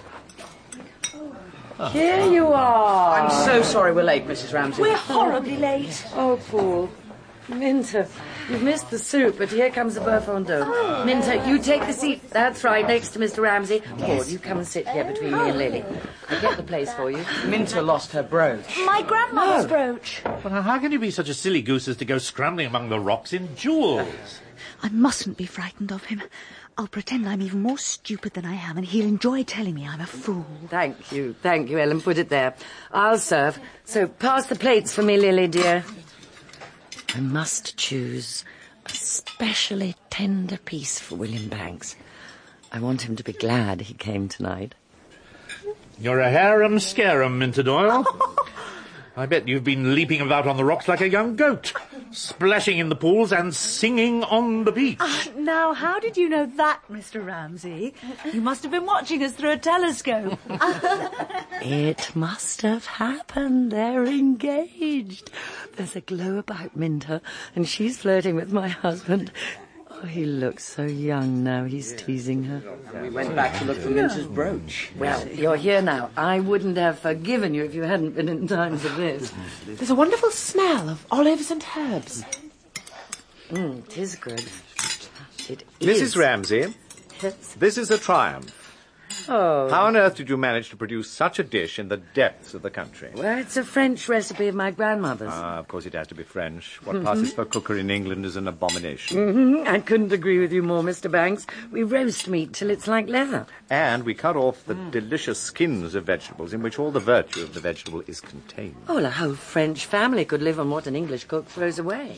Here you are. I'm so sorry we're late, Mrs. Ramsay. We're horribly late. Oh, Paul. Minter, You've missed the soup, but here comes the beurre fondue. Minter, you take the seat. That's right, next to Mr. Ramsay. Paul, you come and sit here between me and Lily. I'll get the place for you. Minter lost her brooch. My grandmother's brooch. Well, how can you be such a silly goose as to go scrambling among the rocks in jewels? I mustn't be frightened of him. I'll pretend I'm even more stupid than I am, and he'll enjoy telling me I'm a fool. Thank you, Ellen. Put it there. I'll serve. So pass the plates for me, Lily, dear. I must choose a specially tender piece for William Banks. I want him to be glad he came tonight. You're a harum-scarum, Minter Doyle. I bet you've been leaping about on the rocks like a young goat, splashing in the pools and singing on the beach. Now, how did you know that, Mr. Ramsay? You must have been watching us through a telescope. It must have happened. They're engaged. There's a glow about Minter, and she's flirting with my husband. Oh, he looks so young now. He's teasing her. And we went back to look for Minter's brooch. Well, you're here now. I wouldn't have forgiven you if you hadn't been in times of this. There's a wonderful smell of olives and herbs. It is good. It is. Mrs. Ramsay, Yes. this is a triumph. Oh. How on earth did you manage to produce such a dish in the depths of the country? Well, it's a French recipe of my grandmother's. Of course it has to be French. What passes for cookery in England is an abomination. I couldn't agree with you more, Mr. Banks. We roast meat till it's like leather. And we cut off the delicious skins of vegetables in which all the virtue of the vegetable is contained. Oh, well, a whole French family could live on what an English cook throws away.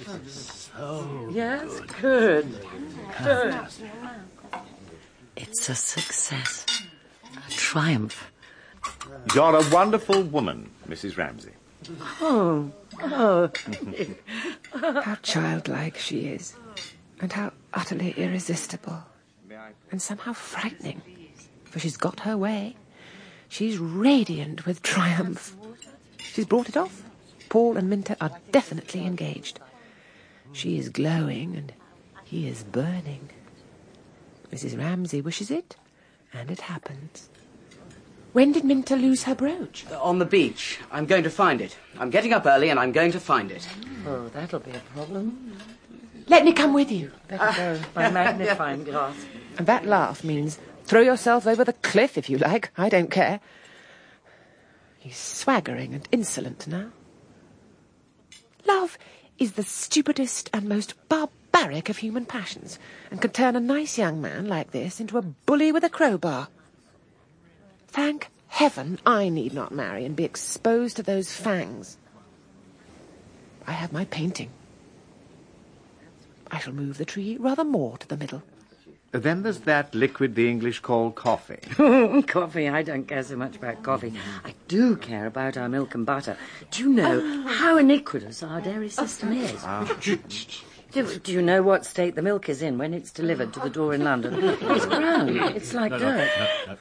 Yes, good. Good. It's a success. A triumph. You're a wonderful woman, Mrs. Ramsay. Oh. How childlike she is, and how utterly irresistible, and somehow frightening, for she's got her way. She's radiant with triumph. She's brought it off. Paul and Minter are definitely engaged. She is glowing, and he is burning. Mrs. Ramsay wishes it, and it happens. When did Minter lose her brooch? On the beach. I'm going to find it. I'm getting up early and I'm going to find it. Oh, that'll be a problem. Let me come with you. Better go. My magnifying glass. And that laugh means throw yourself over the cliff if you like. I don't care. He's swaggering and insolent now. Love is the stupidest and most barbaric of human passions, and can turn a nice young man like this into a bully with a crowbar. Thank heaven I need not marry and be exposed to those fangs. I have my painting. I shall move the tree rather more to the middle. Then there's that liquid the English call coffee. Coffee, I don't care so much about coffee. I do care about our milk and butter. Do you know how iniquitous our dairy system is? Do you know what state the milk is in when it's delivered to the door in London? It's brown. It's like dirt.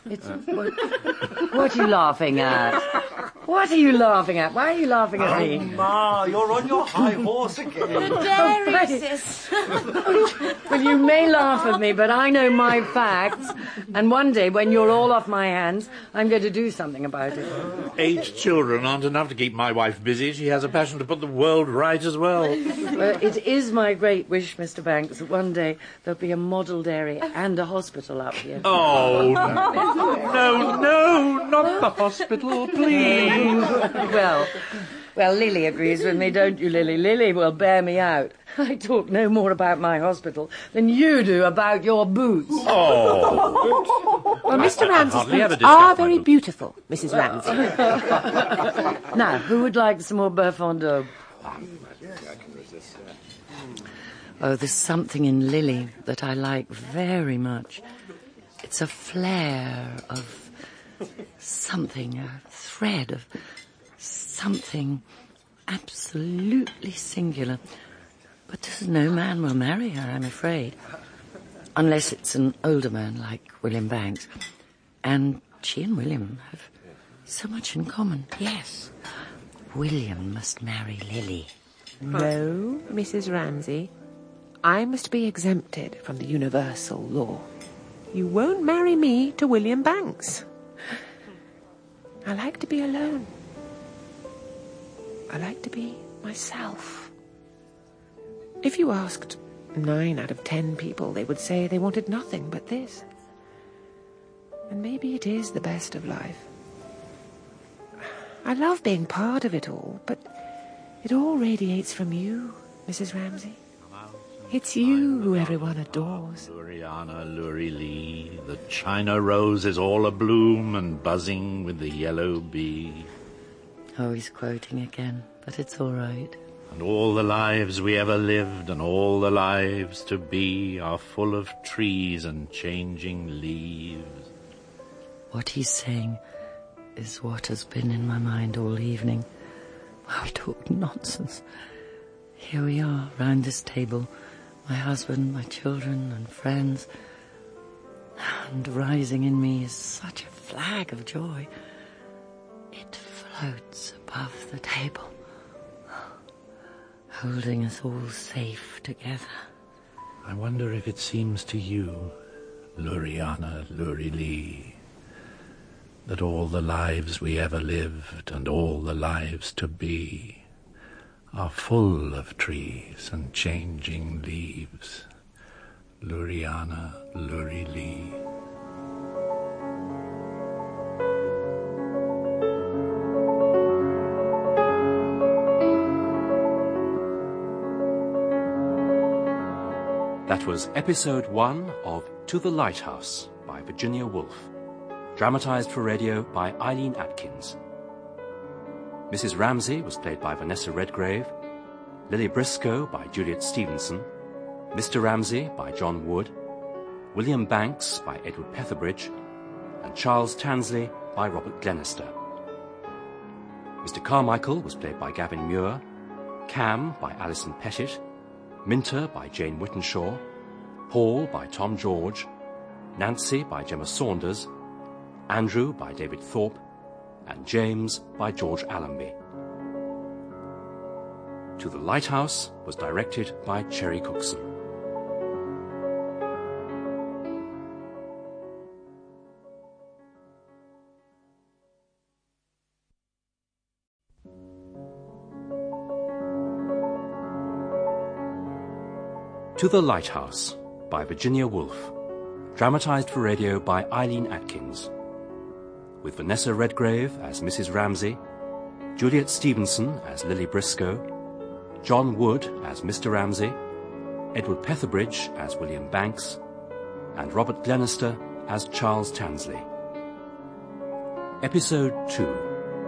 What are you laughing at? What are you laughing at? Why are you laughing at me? Ma, you're on your high horse again. The dairy system. Well, you may laugh at me, but I know my facts. And one day, when you're all off my hands, I'm going to do something about it. 8 children aren't enough to keep my wife busy. She has a passion to put the world right as well. Well, it is my great wish, Mr. Banks, that one day there'll be a model dairy and a hospital up here. Oh, no, not the hospital, please. Well, Lily agrees with me, don't you, Lily? Lily will bear me out. I talk no more about my hospital than you do about your boots. Oh. Well, Mr. Ramsay's hardly ever boots discount are my very boots. beautiful, Mrs. Ramsay. Now, who would like some more beurre fondue? Oh, there's something in Lily that I like very much. It's a flare of something, a thread of something absolutely singular. But no man will marry her, I'm afraid. Unless it's an older man like William Banks. And she and William have so much in common. Yes. William must marry Lily. No, Mrs. Ramsay. I must be exempted from the universal law. You won't marry me to William Banks. I like to be alone. I like to be myself. If you asked 9 out of 10 people, they would say they wanted nothing but this. And maybe it is the best of life. I love being part of it all, but it all radiates from you, Mrs. Ramsay. It's you who everyone adores. Luriana, Luri-Lee, the China rose is all abloom and buzzing with the yellow bee. Oh, he's quoting again, but it's all right. And all the lives we ever lived and all the lives to be are full of trees and changing leaves. What he's saying is what has been in my mind all evening. I talk nonsense. Here we are, round this table, my husband, my children and friends, and rising in me is such a flag of joy. It floats above the table, holding us all safe together. I wonder if it seems to you, Luriana, Luri-Lee, that all the lives we ever lived and all the lives to be are full of trees and changing leaves. Luriana, Luri-Lee. That was episode 1 of To the Lighthouse by Virginia Woolf, dramatised for radio by Eileen Atkins. Mrs. Ramsay was played by Vanessa Redgrave, Lily Briscoe by Juliet Stevenson, Mr. Ramsay by John Wood, William Banks by Edward Petherbridge, and Charles Tansley by Robert Glenister. Mr. Carmichael was played by Gavin Muir, Cam by Alison Pettit, Minter by Jane Whittenshaw, Paul by Tom George, Nancy by Gemma Saunders, Andrew by David Thorpe, and James by George Allenby. To the Lighthouse was directed by Cherry Cookson. To the Lighthouse by Virginia Woolf, dramatised for radio by Eileen Atkins, with Vanessa Redgrave as Mrs. Ramsay, Juliet Stevenson as Lily Briscoe, John Wood as Mr. Ramsay, Edward Petherbridge as William Banks, and Robert Glenister as Charles Tansley. Episode 2.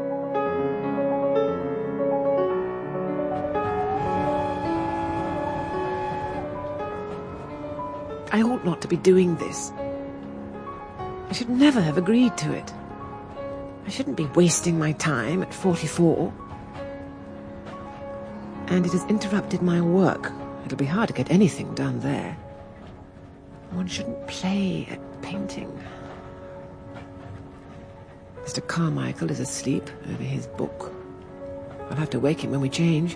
I ought not to be doing this. I should never have agreed to it. I shouldn't be wasting my time at 44. And it has interrupted my work. It'll be hard to get anything done there. One shouldn't play at painting. Mr. Carmichael is asleep over his book. I'll have to wake him when we change.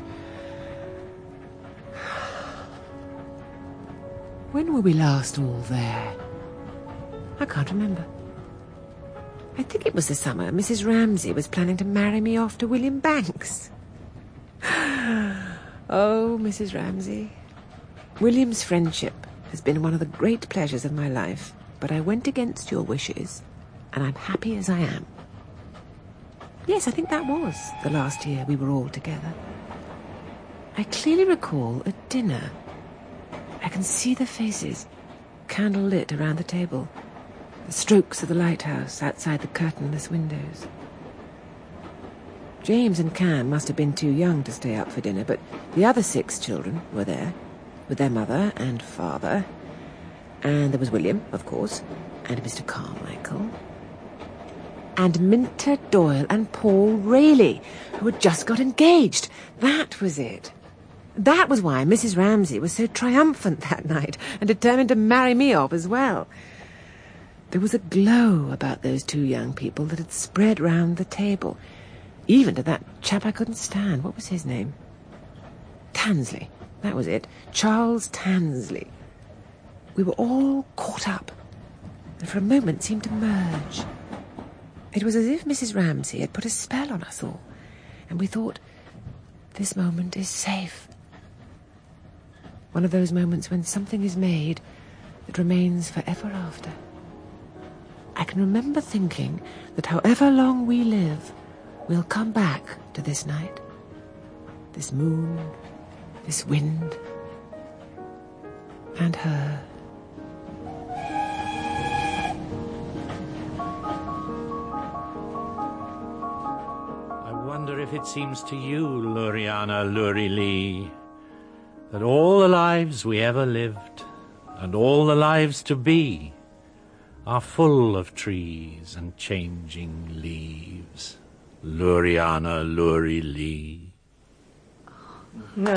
When were we last all there? I can't remember. I think it was the summer Mrs. Ramsay was planning to marry me off to William Banks. Oh, Mrs. Ramsay. William's friendship has been one of the great pleasures of my life, but I went against your wishes, and I'm happy as I am. Yes, I think that was the last year we were all together. I clearly recall a dinner. I can see the faces, candle lit around the table, the strokes of the lighthouse outside the curtainless windows. James and Cam must have been too young to stay up for dinner, but the other 6 children were there, with their mother and father, and there was William, of course, and Mr. Carmichael, and Minter Doyle and Paul Rayleigh, who had just got engaged. That was it. That was why Mrs. Ramsay was so triumphant that night and determined to marry me off as well. There was a glow about those 2 young people that had spread round the table, even to that chap I couldn't stand. What was his name? Tansley. That was it. Charles Tansley. We were all caught up, and for a moment seemed to merge. It was as if Mrs. Ramsay had put a spell on us all, and we thought, this moment is safe. One of those moments when something is made that remains forever after. I can remember thinking that however long we live, we'll come back to this night, this moon, this wind, and her. I wonder if it seems to you, Luriana Luri-Lee, that all the lives we ever lived, and all the lives to be, are full of trees and changing leaves. Luriana Luri-Lee. No.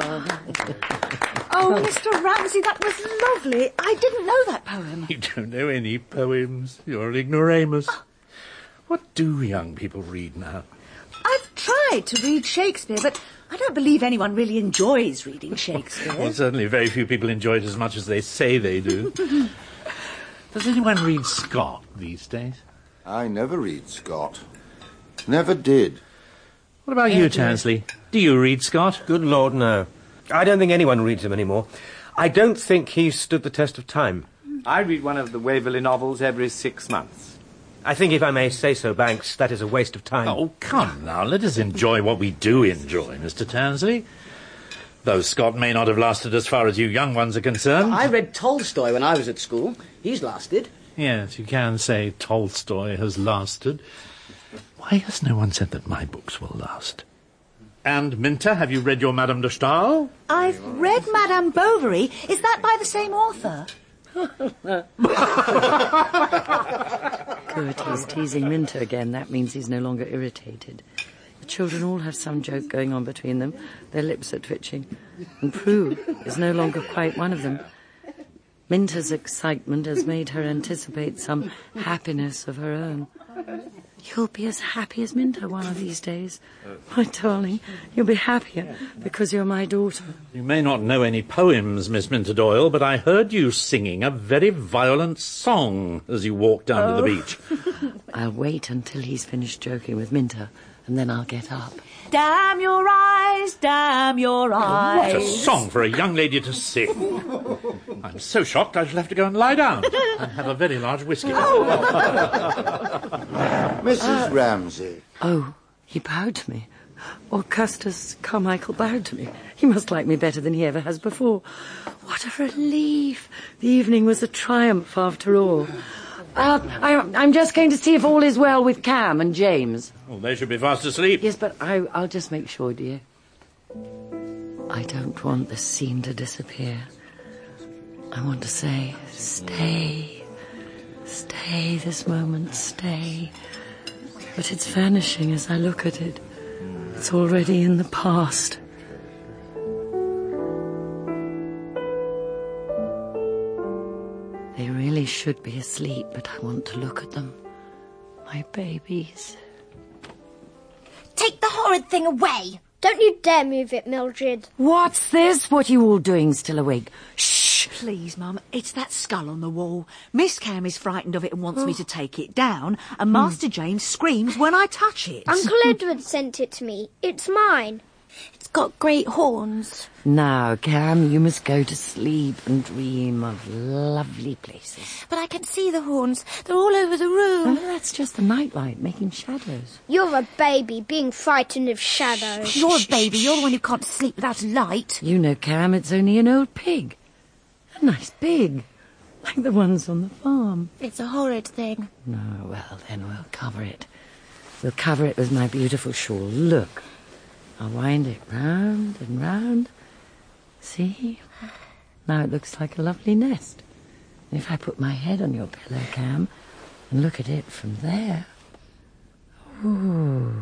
Oh, Mr. Ramsay, that was lovely. I didn't know that poem. You don't know any poems. You're an ignoramus. What do young people read now? I've tried to read Shakespeare, but I don't believe anyone really enjoys reading Shakespeare. Well, certainly very few people enjoy it as much as they say they do. Does anyone read Scott these days? I never read Scott. Never did. What about you, Tansley? Do you read Scott? Good Lord, no. I don't think anyone reads him anymore. I don't think he's stood the test of time. I read one of the Waverley novels every 6 months. I think, if I may say so, Banks, that is a waste of time. Oh, come now, let us enjoy what we do enjoy, Mr. Tansley. Though Scott may not have lasted as far as you young ones are concerned. I read Tolstoy when I was at school. He's lasted. Yes, you can say Tolstoy has lasted. Why has no one said that my books will last? And, Minter, have you read your Madame de Stael? I've read Madame Bovary. Is that by the same author? Good, he's teasing Minter again. That means he's no longer irritated. The children all have some joke going on between them. Their lips are twitching. And Prue is no longer quite one of them. Minter's excitement has made her anticipate some happiness of her own. You'll be as happy as Minter one of these days. My darling, you'll be happier because you're my daughter. You may not know any poems, Miss Minter Doyle, but I heard you singing a very violent song as you walked down to the beach. I'll wait until he's finished joking with Minter, and then I'll get up. Damn your eyes, damn your eyes. What a song for a young lady to sing. I'm so shocked I shall have to go and lie down. I have a very large whiskey. Mrs. Ramsay. Oh, he bowed to me. Augustus Carmichael bowed to me. He must like me better than he ever has before. What a relief. The evening was a triumph after all. I'm just going to see if all is well with Cam and James. Well, they should be fast asleep. Yes, but I'll just make sure, dear. I don't want this scene to disappear. I want to say, stay. Stay this moment, stay. But it's vanishing as I look at it. It's already in the past. They really should be asleep, but I want to look at them. My babies. Take the horrid thing away. Don't you dare move it, Mildred. What's this? What are you all doing still awake? Shh! Please, Mum, it's that skull on the wall. Miss Cam is frightened of it and wants me to take it down, and Master James screams when I touch it. Uncle Edward sent it to me. It's mine. It's got great horns. Now, Cam, you must go to sleep and dream of lovely places. But I can see the horns. They're all over the room. Oh, that's just the nightlight making shadows. You're a baby being frightened of shadows. You're a baby. You're the one who can't sleep without a light. You know, Cam, it's only an old pig. A nice pig. Like the ones on the farm. It's a horrid thing. No, well, then we'll cover it. We'll cover it with my beautiful shawl. Look. I'll wind it round and round. See? Now it looks like a lovely nest. And if I put my head on your pillow, Cam, and look at it from there... Ooh.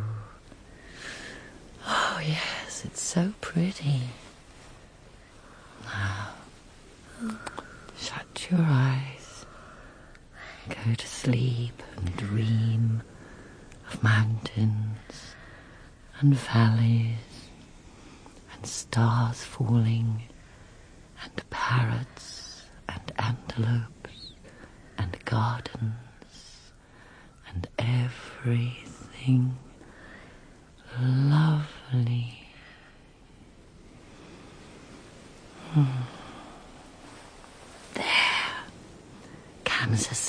Oh, yes, it's so pretty. Now, shut your eyes. Go to sleep and dream of mountains and valleys, and stars falling, and parrots, and antelopes, and gardens, and everything lovely.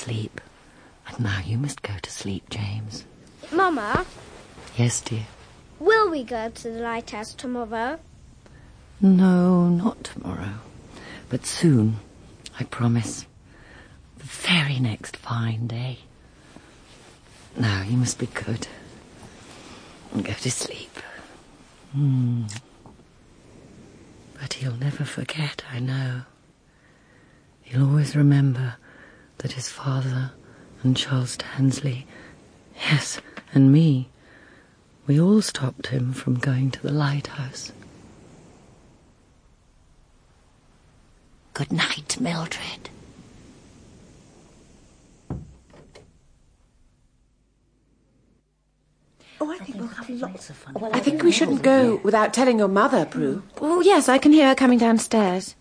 sleep. And now you must go to sleep, James. Mama? Yes, dear? Will we go to the lighthouse tomorrow? No, not tomorrow. But soon, I promise. The very next fine day. Now you must be good. And go to sleep. But he'll never forget, I know. He'll always remember that his father and Charles Tansley, yes, and me, we all stopped him from going to the lighthouse. Good night, Mildred. Oh, I think we'll have lots of fun. I think we shouldn't go without telling your mother, Prue. Oh, yes, I can hear her coming downstairs.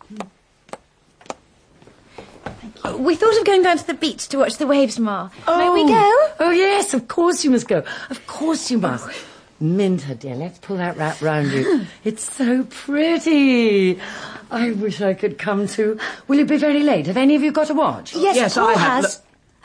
We thought of going down to the beach to watch the waves, Ma. May we go? Oh, yes, of course you must go. Of course you must. Minter, dear, let's pull that wrap round you. It's so pretty. I wish I could come too. Will you be very late? Have any of you got a watch? Yes, Paul has.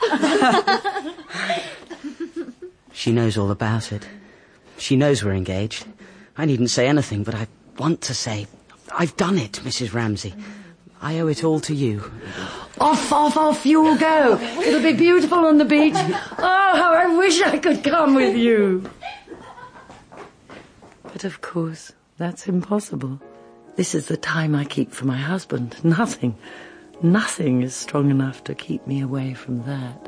She knows all about it. She knows we're engaged. I needn't say anything, but I want to say, I've done it, Mrs. Ramsay. I owe it all to you. Off you all go. It'll be beautiful on the beach. Oh, how I wish I could come with you. But of course, that's impossible. This is the time I keep for my husband. Nothing is strong enough to keep me away from that.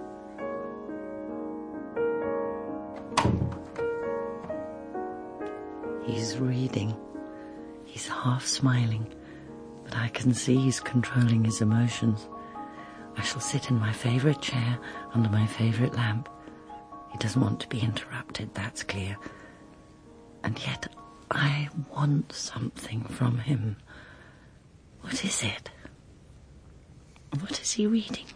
He's reading. He's half smiling, but I can see he's controlling his emotions. I shall sit in my favourite chair under my favourite lamp. He doesn't want to be interrupted, that's clear. And yet I want something from him. What is it? What is he reading?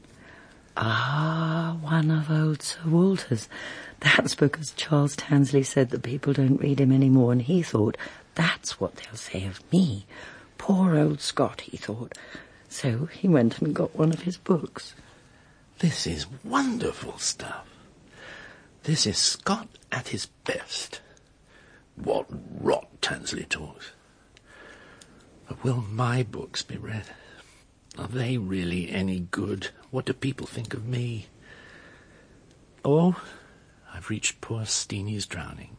Ah, one of old Sir Walter's. That's because Charles Tansley said that people don't read him anymore, and he thought, that's what they'll say of me. Poor old Scott, he thought. So he went and got one of his books. This is wonderful stuff. This is Scott at his best. What rot Tansley talks. But will my books be read? Are they really any good? What do people think of me? Oh, I've reached poor Steenie's drowning.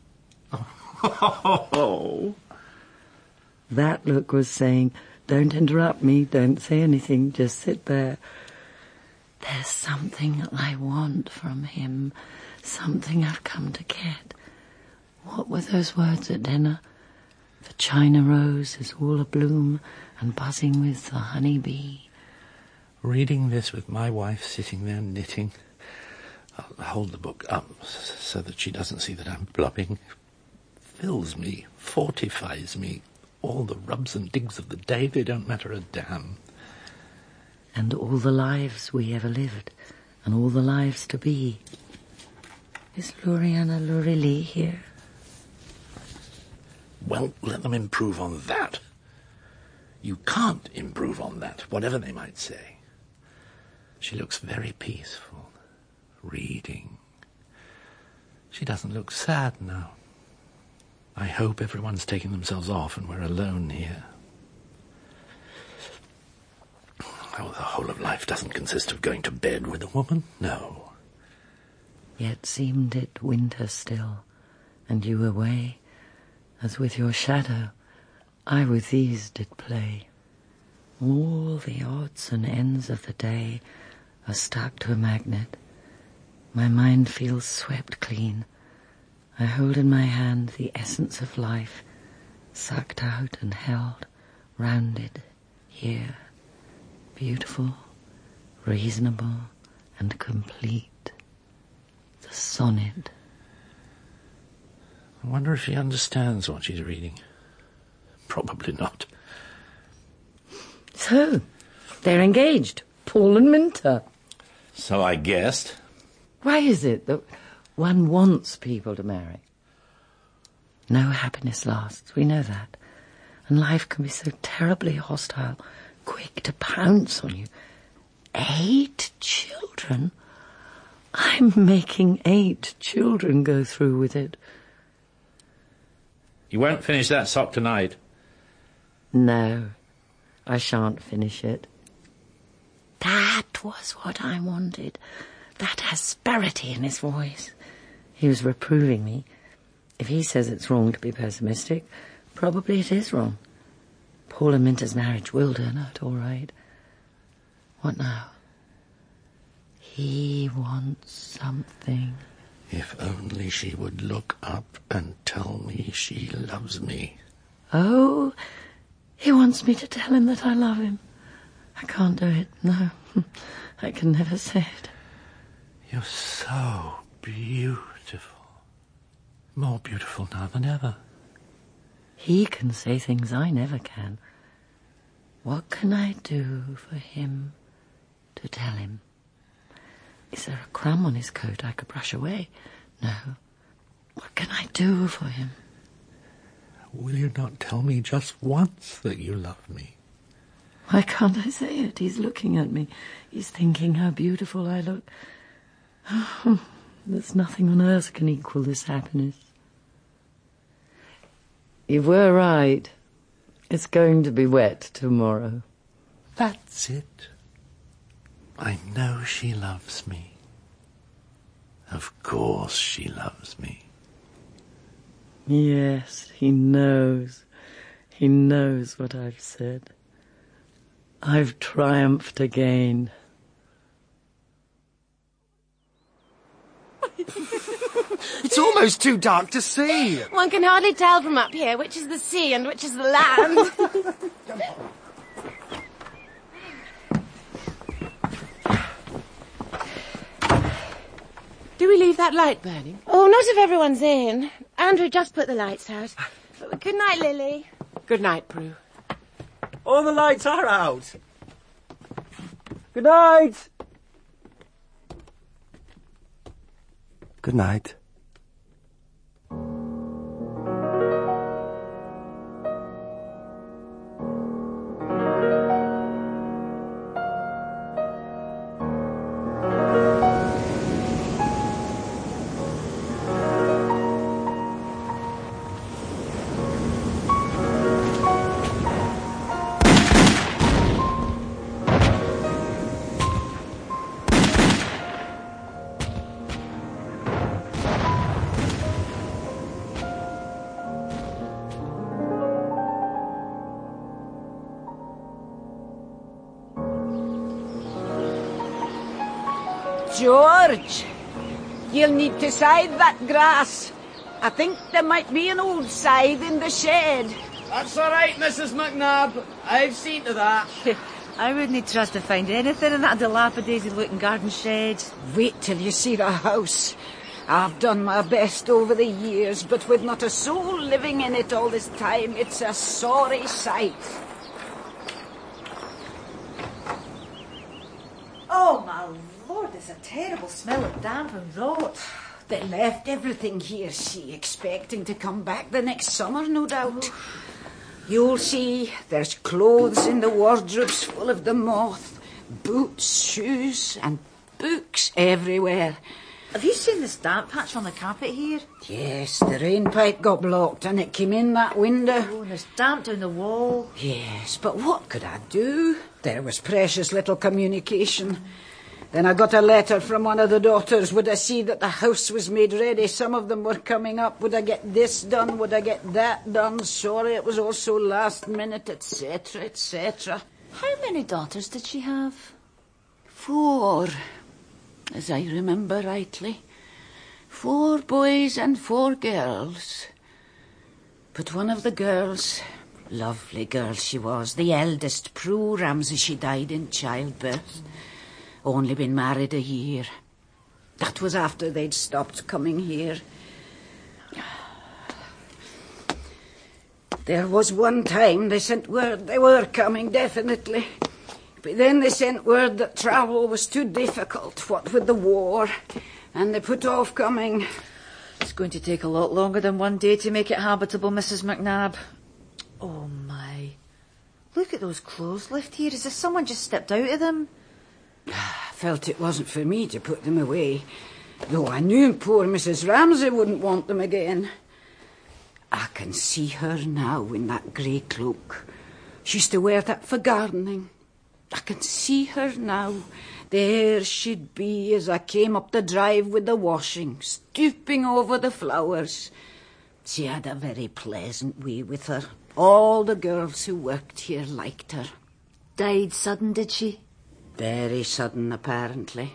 Oh. That look was saying, don't interrupt me, don't say anything, just sit there. There's something I want from him, something I've come to get. What were those words at dinner? The China rose is all abloom and buzzing with the honey bee. Reading this with my wife sitting there knitting. I'll hold the book up so that she doesn't see that I'm blubbing. Fills me, fortifies me. All the rubs and digs of the day, they don't matter a damn. And all the lives we ever lived, and all the lives to be. Is Luriana Lurili here? Well, let them improve on that. You can't improve on that, whatever they might say. She looks very peaceful, reading. She doesn't look sad now. I hope everyone's taking themselves off and we're alone here. Oh, the whole of life doesn't consist of going to bed with a woman, no. Yet seemed it winter still, and you away, as with your shadow, I with these did play. All the odds and ends of the day are stuck to a magnet. My mind feels swept clean. I hold in my hand the essence of life, sucked out and held, rounded, here, beautiful, reasonable, and complete. The sonnet. I wonder if she understands what she's reading. Probably not. So, they're engaged, Paul and Minter. So I guessed. Why is it that one wants people to marry? No happiness lasts, we know that. And life can be so terribly hostile, quick to pounce on you. 8 children? I'm making 8 children go through with it. You won't finish that sock tonight. No, I shan't finish it. That was what I wanted. That asperity in his voice. He was reproving me. If he says it's wrong to be pessimistic, probably it is wrong. Paul and Minta's marriage will turn out all right. What now? He wants something. If only she would look up and tell me she loves me. Oh, he wants me to tell him that I love him. I can't do it, no. I can never say it. You're so beautiful. More beautiful now than ever. He can say things I never can. What can I do for him to tell him? Is there a crumb on his coat I could brush away? No. What can I do for him? Will you not tell me just once that you love me? Why can't I say it? He's looking at me. He's thinking how beautiful I look. There's nothing on earth can equal this happiness. You were right. It's going to be wet tomorrow. That's it. I know she loves me. Of course she loves me. Yes, he knows. He knows what I've said. I've triumphed again. It's almost too dark to see. One can hardly tell from up here which is the sea and which is the land. Do we leave that light burning? Oh, not if everyone's in. Andrew just put the lights out. Good night, Lily. Good night, Prue. All the lights are out. Good night. Good night. George, you'll need to scythe that grass. I think there might be an old scythe in the shed. That's all right, Mrs. McNabb. I've seen to that. I wouldn't trust to find anything in that dilapidated-looking garden shed. Wait till you see the house. I've done my best over the years, but with not a soul living in it all this time, it's a sorry sight. Oh, my Lord, there's a terrible smell of damp and rot. They left everything here, see, expecting to come back the next summer, no doubt. You'll see, there's clothes in the wardrobes full of the moth, boots, shoes, and books everywhere. Have you seen the stamp patch on the carpet here? Yes, the rain pipe got blocked and it came in that window. Oh, and there's damp down the wall. Yes, but what could I do? There was precious little communication. Then I got a letter from one of the daughters. Would I see that the house was made ready? Some of them were coming up. Would I get this done? Would I get that done? Sorry, it was all so last minute, etc., etc. How many daughters did she have? 4, as I remember rightly. 4 boys and 4 girls. But one of the girls, lovely girl she was, the eldest, Prue Ramsay, she died in childbirth. Only been married a year. That was after they'd stopped coming here. There was one time they sent word they were coming, definitely. But then they sent word that travel was too difficult, what with the war, and they put off coming. It's going to take a lot longer than one day to make it habitable, Mrs. McNabb. Oh, my. Look at those clothes left here, as if someone just stepped out of them. I felt it wasn't for me to put them away, though I knew poor Mrs. Ramsay wouldn't want them again. I can see her now in that grey cloak. She used to wear that for gardening. I can see her now. There she'd be as I came up the drive with the washing, stooping over the flowers. She had a very pleasant way with her. All the girls who worked here liked her. Died sudden, did she? Very sudden, apparently.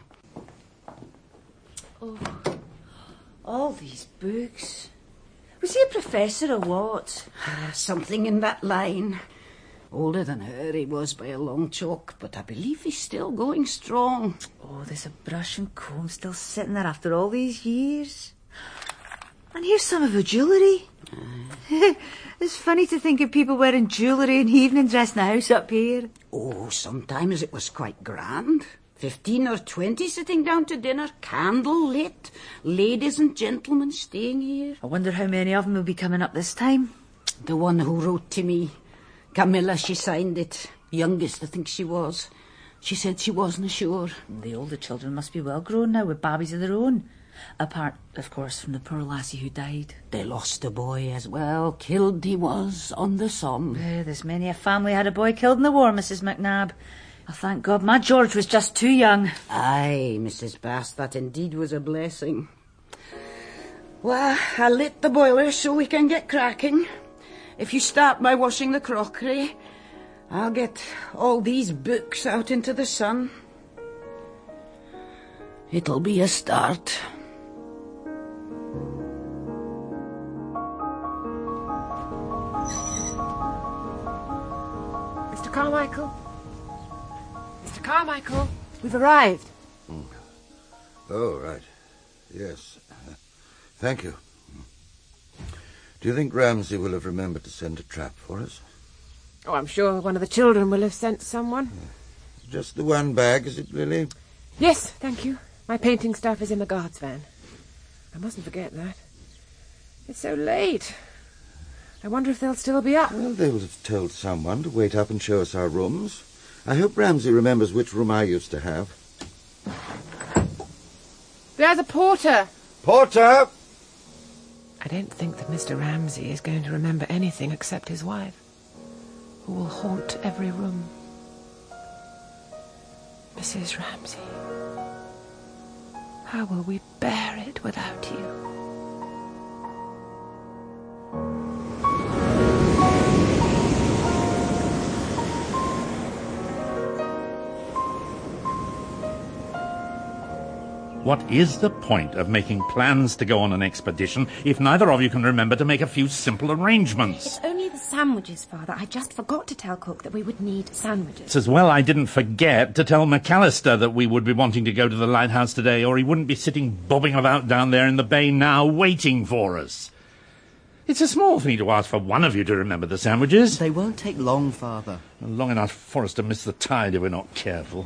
Oh, all these books. Was he a professor or what? Something in that line. Older than her he was by a long chalk, but I believe he's still going strong. Oh, there's a brush and comb still sitting there after all these years. And here's some of her jewellery. It's funny to think of people wearing jewellery and evening dress in the house up here. Oh, sometimes it was quite grand. 15 or 20 sitting down to dinner, candle lit, ladies and gentlemen staying here. I wonder how many of them will be coming up this time. The one who wrote to me, Camilla, she signed it. Youngest, I think she was. She said she wasn't sure. The older children must be well grown now with babbies of their own. Apart, of course, from the poor lassie who died. They lost a boy as well. Killed he was on the Somme. There's many a family had a boy killed in the war, Mrs. McNabb. Oh, thank God my George was just too young. Aye, Mrs. Bass, that indeed was a blessing. Well, I'll lit the boiler so we can get cracking. If you start by washing the crockery, I'll get all these books out into the sun. It'll be a start. Mr. Carmichael? Mr. Carmichael, we've arrived. Oh, right. Yes. Thank you. Do you think Ramsay will have remembered to send a trap for us? Oh, I'm sure one of the children will have sent someone. Just the one bag, is it, Lily? Yes, thank you. My painting stuff is in the guard's van. I mustn't forget that. It's so late. I wonder if they'll still be up. Well, they will have told someone to wait up and show us our rooms. I hope Ramsay remembers which room I used to have. There's a porter. Porter! I don't think that Mr. Ramsay is going to remember anything except his wife, who will haunt every room. Mrs. Ramsay, how will we bear it without you? What is the point of making plans to go on an expedition if neither of you can remember to make a few simple arrangements? It's only the sandwiches, Father. I just forgot to tell Cook that we would need sandwiches. It's as well I didn't forget to tell McAllister that we would be wanting to go to the lighthouse today, or he wouldn't be sitting bobbing about down there in the bay now waiting for us. It's a small thing to ask for one of you to remember the sandwiches. They won't take long, Father. Long enough for us to miss the tide if we're not careful.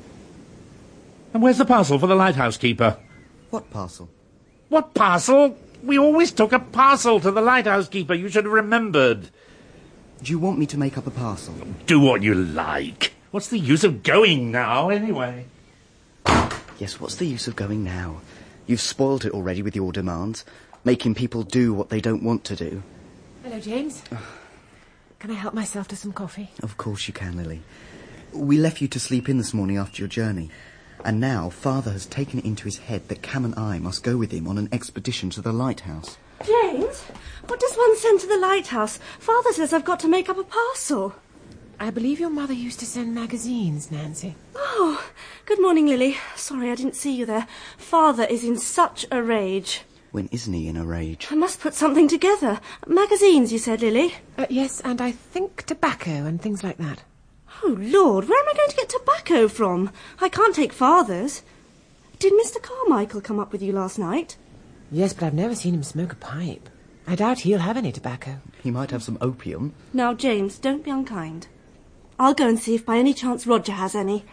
And where's the parcel for the lighthouse keeper? What parcel? What parcel? We always took a parcel to the lighthouse keeper. You should have remembered. Do you want me to make up a parcel? Do what you like. What's the use of going now, anyway? Yes, what's the use of going now? You've spoilt it already with your demands, making people do what they don't want to do. Hello, James. Can I help myself to some coffee? Of course you can, Lily. We left you to sleep in this morning after your journey. And now Father has taken it into his head that Cam and I must go with him on an expedition to the lighthouse. James, what does one send to the lighthouse? Father says I've got to make up a parcel. I believe your mother used to send magazines, Nancy. Oh, good morning, Lily. Sorry I didn't see you there. Father is in such a rage. When isn't he in a rage? I must put something together. Magazines, you said, Lily? Yes, and I think tobacco and things like that. Oh, Lord, where am I going to get tobacco from? I can't take Father's. Did Mr. Carmichael come up with you last night? Yes, but I've never seen him smoke a pipe. I doubt he'll have any tobacco. He might have some opium. Now, James, don't be unkind. I'll go and see if by any chance Roger has any.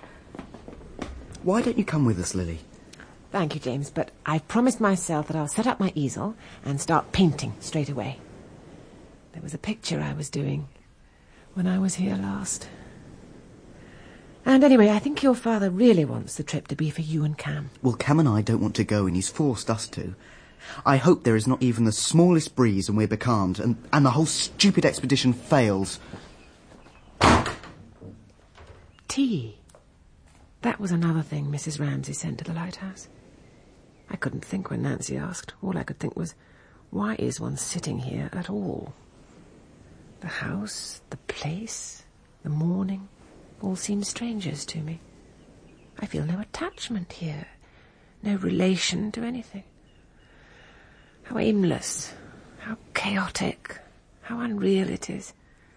Why don't you come with us, Lily? Thank you, James, but I've promised myself that I'll set up my easel and start painting straight away. There was a picture I was doing when I was here last. And anyway, I think your father really wants the trip to be for you and Cam. Well, Cam and I don't want to go, and he's forced us to. I hope there is not even the smallest breeze and we're becalmed, and the whole stupid expedition fails. Tea. That was another thing Mrs. Ramsay sent to the lighthouse. I couldn't think when Nancy asked. All I could think was, why is one sitting here at all? The house, the place, the morning, all seem strangers to me. I feel no attachment here, no relation to anything. How aimless, how chaotic, how unreal it is.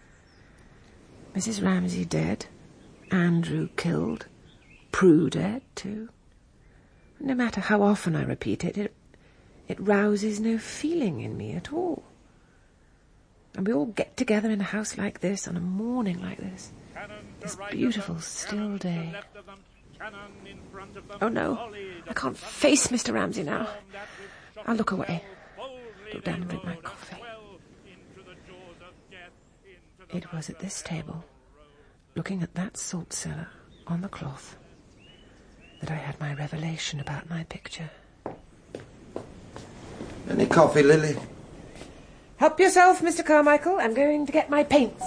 Mrs. Ramsay dead, Andrew killed, Prue dead too. No matter how often I repeat it, it rouses no feeling in me at all. And we all get together in a house like this on a morning like this beautiful, still day. Oh no, I can't face Mr. Ramsay now. I'll look away. Look down and drink my coffee. It was at this table, looking at that salt cellar on the cloth, that I had my revelation about my picture. Any coffee, Lily? Help yourself, Mr. Carmichael. I'm going to get my paints.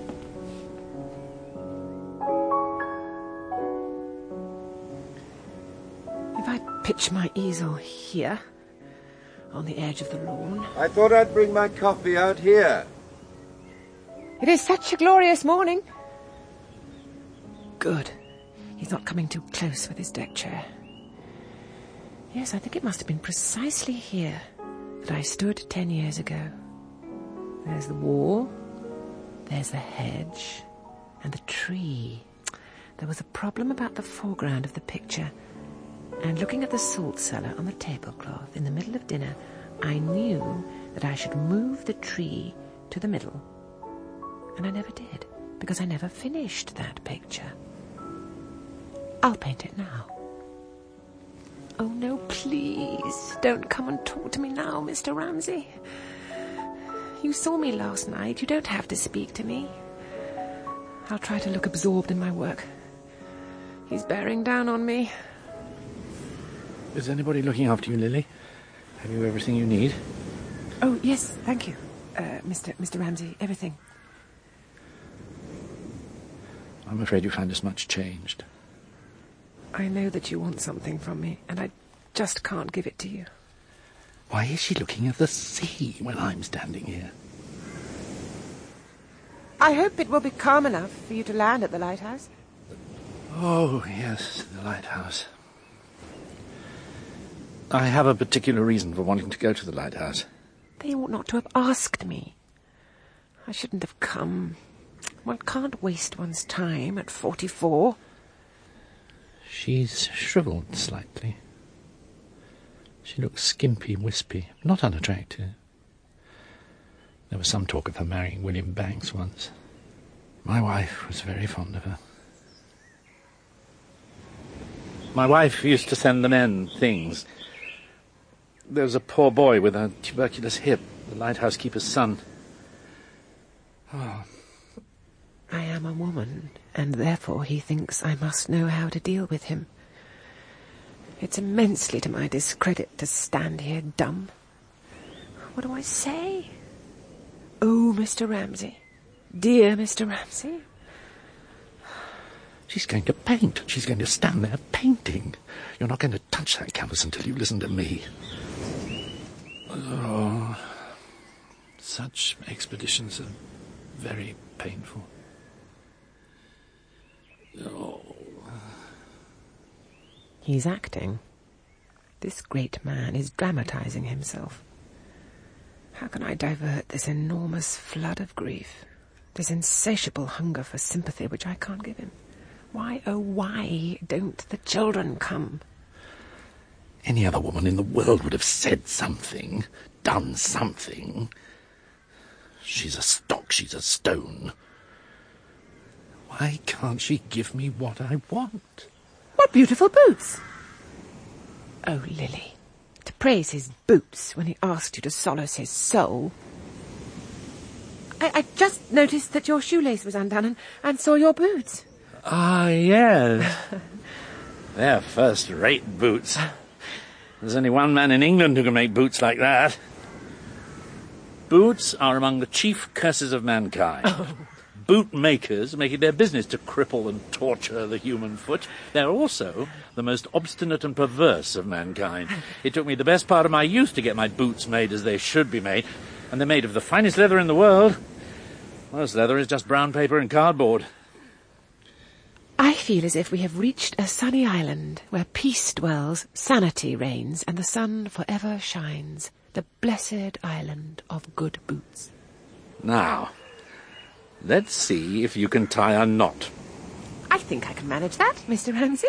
If I pitch my easel here, on the edge of the lawn... I thought I'd bring my coffee out here. It is such a glorious morning. Good. He's not coming too close with his deck chair. Yes, I think it must have been precisely here that I stood 10 years ago. There's the wall, there's the hedge, and the tree. There was a problem about the foreground of the picture, and looking at the salt cellar on the tablecloth in the middle of dinner, I knew that I should move the tree to the middle. And I never did, because I never finished that picture. I'll paint it now. Oh, no, please, don't come and talk to me now, Mr. Ramsay. You saw me last night. You don't have to speak to me. I'll try to look absorbed in my work. He's bearing down on me. Is anybody looking after you, Lily? Have you everything you need? Oh, yes, thank you, Mr. Ramsay. Everything. I'm afraid you find us much changed. I know that you want something from me, and I just can't give it to you. Why is she looking at the sea when I'm standing here? I hope it will be calm enough for you to land at the lighthouse. Oh, yes, the lighthouse. I have a particular reason for wanting to go to the lighthouse. They ought not to have asked me. I shouldn't have come. One can't waste one's time at 44. She's shriveled slightly. She looks skimpy, wispy, not unattractive. There was some talk of her marrying William Banks once. My wife was very fond of her. My wife used to send the men things. There was a poor boy with a tuberculous hip, the lighthouse keeper's son. Oh. I am a woman, and therefore he thinks I must know how to deal with him. It's immensely to my discredit to stand here dumb. What do I say? Oh, Mr. Ramsay. Dear Mr. Ramsay. She's going to paint. She's going to stand there painting. You're not going to touch that canvas until you listen to me. Oh, such expeditions are very painful. Oh. He's acting. This great man is dramatizing himself. How can I divert this enormous flood of grief, this insatiable hunger for sympathy which I can't give him? Why, oh, why don't the children come? Any other woman in the world would have said something, done something. She's a stock, she's a stone. Why can't she give me what I want? What beautiful boots! Oh, Lily, to praise his boots when he asked you to solace his soul. I just noticed that your shoelace was undone and saw your boots. Ah, yes. They're first-rate boots. There's only one man in England who can make boots like that. Boots are among the chief curses of mankind. Boot makers make it their business to cripple and torture the human foot. They're also the most obstinate and perverse of mankind. It took me the best part of my youth to get my boots made as they should be made, and they're made of the finest leather in the world. Most leather is just brown paper and cardboard. I feel as if we have reached a sunny island where peace dwells, sanity reigns, and the sun forever shines. The blessed island of good boots. Now, let's see if you can tie a knot. I think I can manage that, Mr. Ramsay.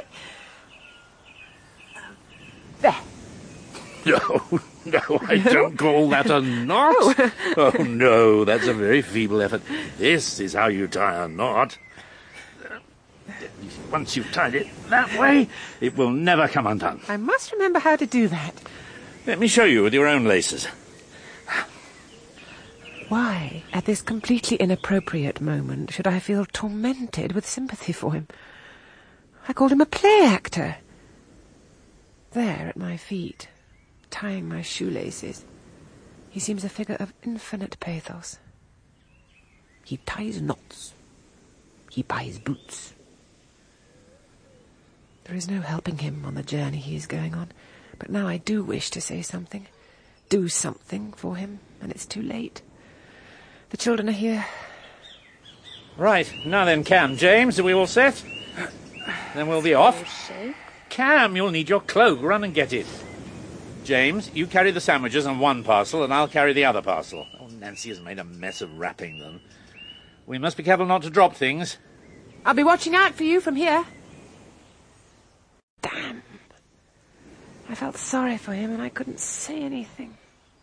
There. No, I don't call that a knot. Oh, no, that's a very feeble effort. This is how you tie a knot. Once you've tied it that way, it will never come undone. I must remember how to do that. Let me show you with your own laces. Why, at this completely inappropriate moment, should I feel tormented with sympathy for him? I called him a play actor. There, at my feet, tying my shoelaces, he seems a figure of infinite pathos. He ties knots. He buys boots. There is no helping him on the journey he is going on, but now I do wish to say something, do something for him, and it's too late. The children are here. Right, now then, Cam, James, are we all set? Then we'll be off. Cam, you'll need your cloak. Run and get it. James, you carry the sandwiches on one parcel, and I'll carry the other parcel. Oh, Nancy has made a mess of wrapping them. We must be careful not to drop things. I'll be watching out for you from here. Damn. I felt sorry for him, and I couldn't say anything.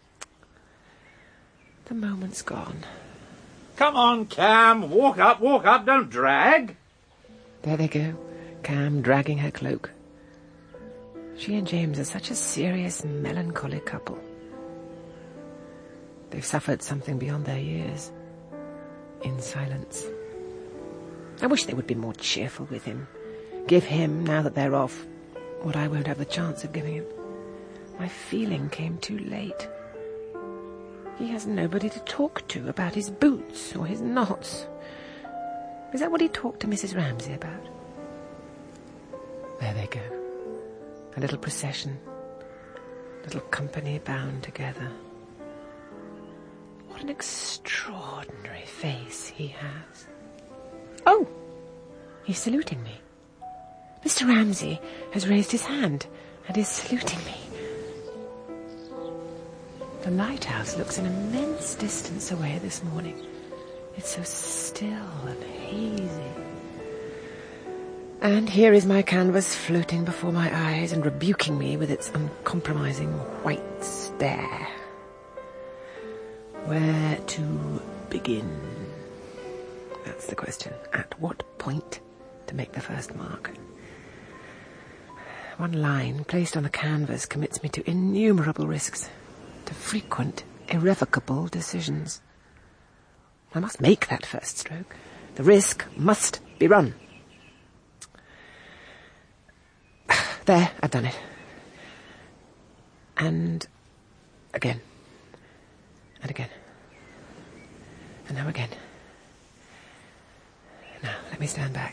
The moment's gone. Come on, Cam. Walk up, don't drag. There they go, Cam dragging her cloak. She and James are such a serious, melancholy couple. They've suffered something beyond their years. In silence. I wish they would be more cheerful with him. Give him, now that they're off, what I won't have the chance of giving him. My feeling came too late. He has nobody to talk to about his boots or his knots. Is that what he talked to Mrs. Ramsay about? There they go. A little procession. Little company bound together. What an extraordinary face he has. Oh! He's saluting me. Mr. Ramsay has raised his hand and is saluting me. The lighthouse looks an immense distance away this morning. It's so still and hazy. And here is my canvas floating before my eyes and rebuking me with its uncompromising white stare. Where to begin? That's the question. At what point to make the first mark? One line placed on the canvas commits me to innumerable risks, to frequent, irrevocable decisions. I must make that first stroke. The risk must be run. There, I've done it. And again. And again. And now again. Now, let me stand back.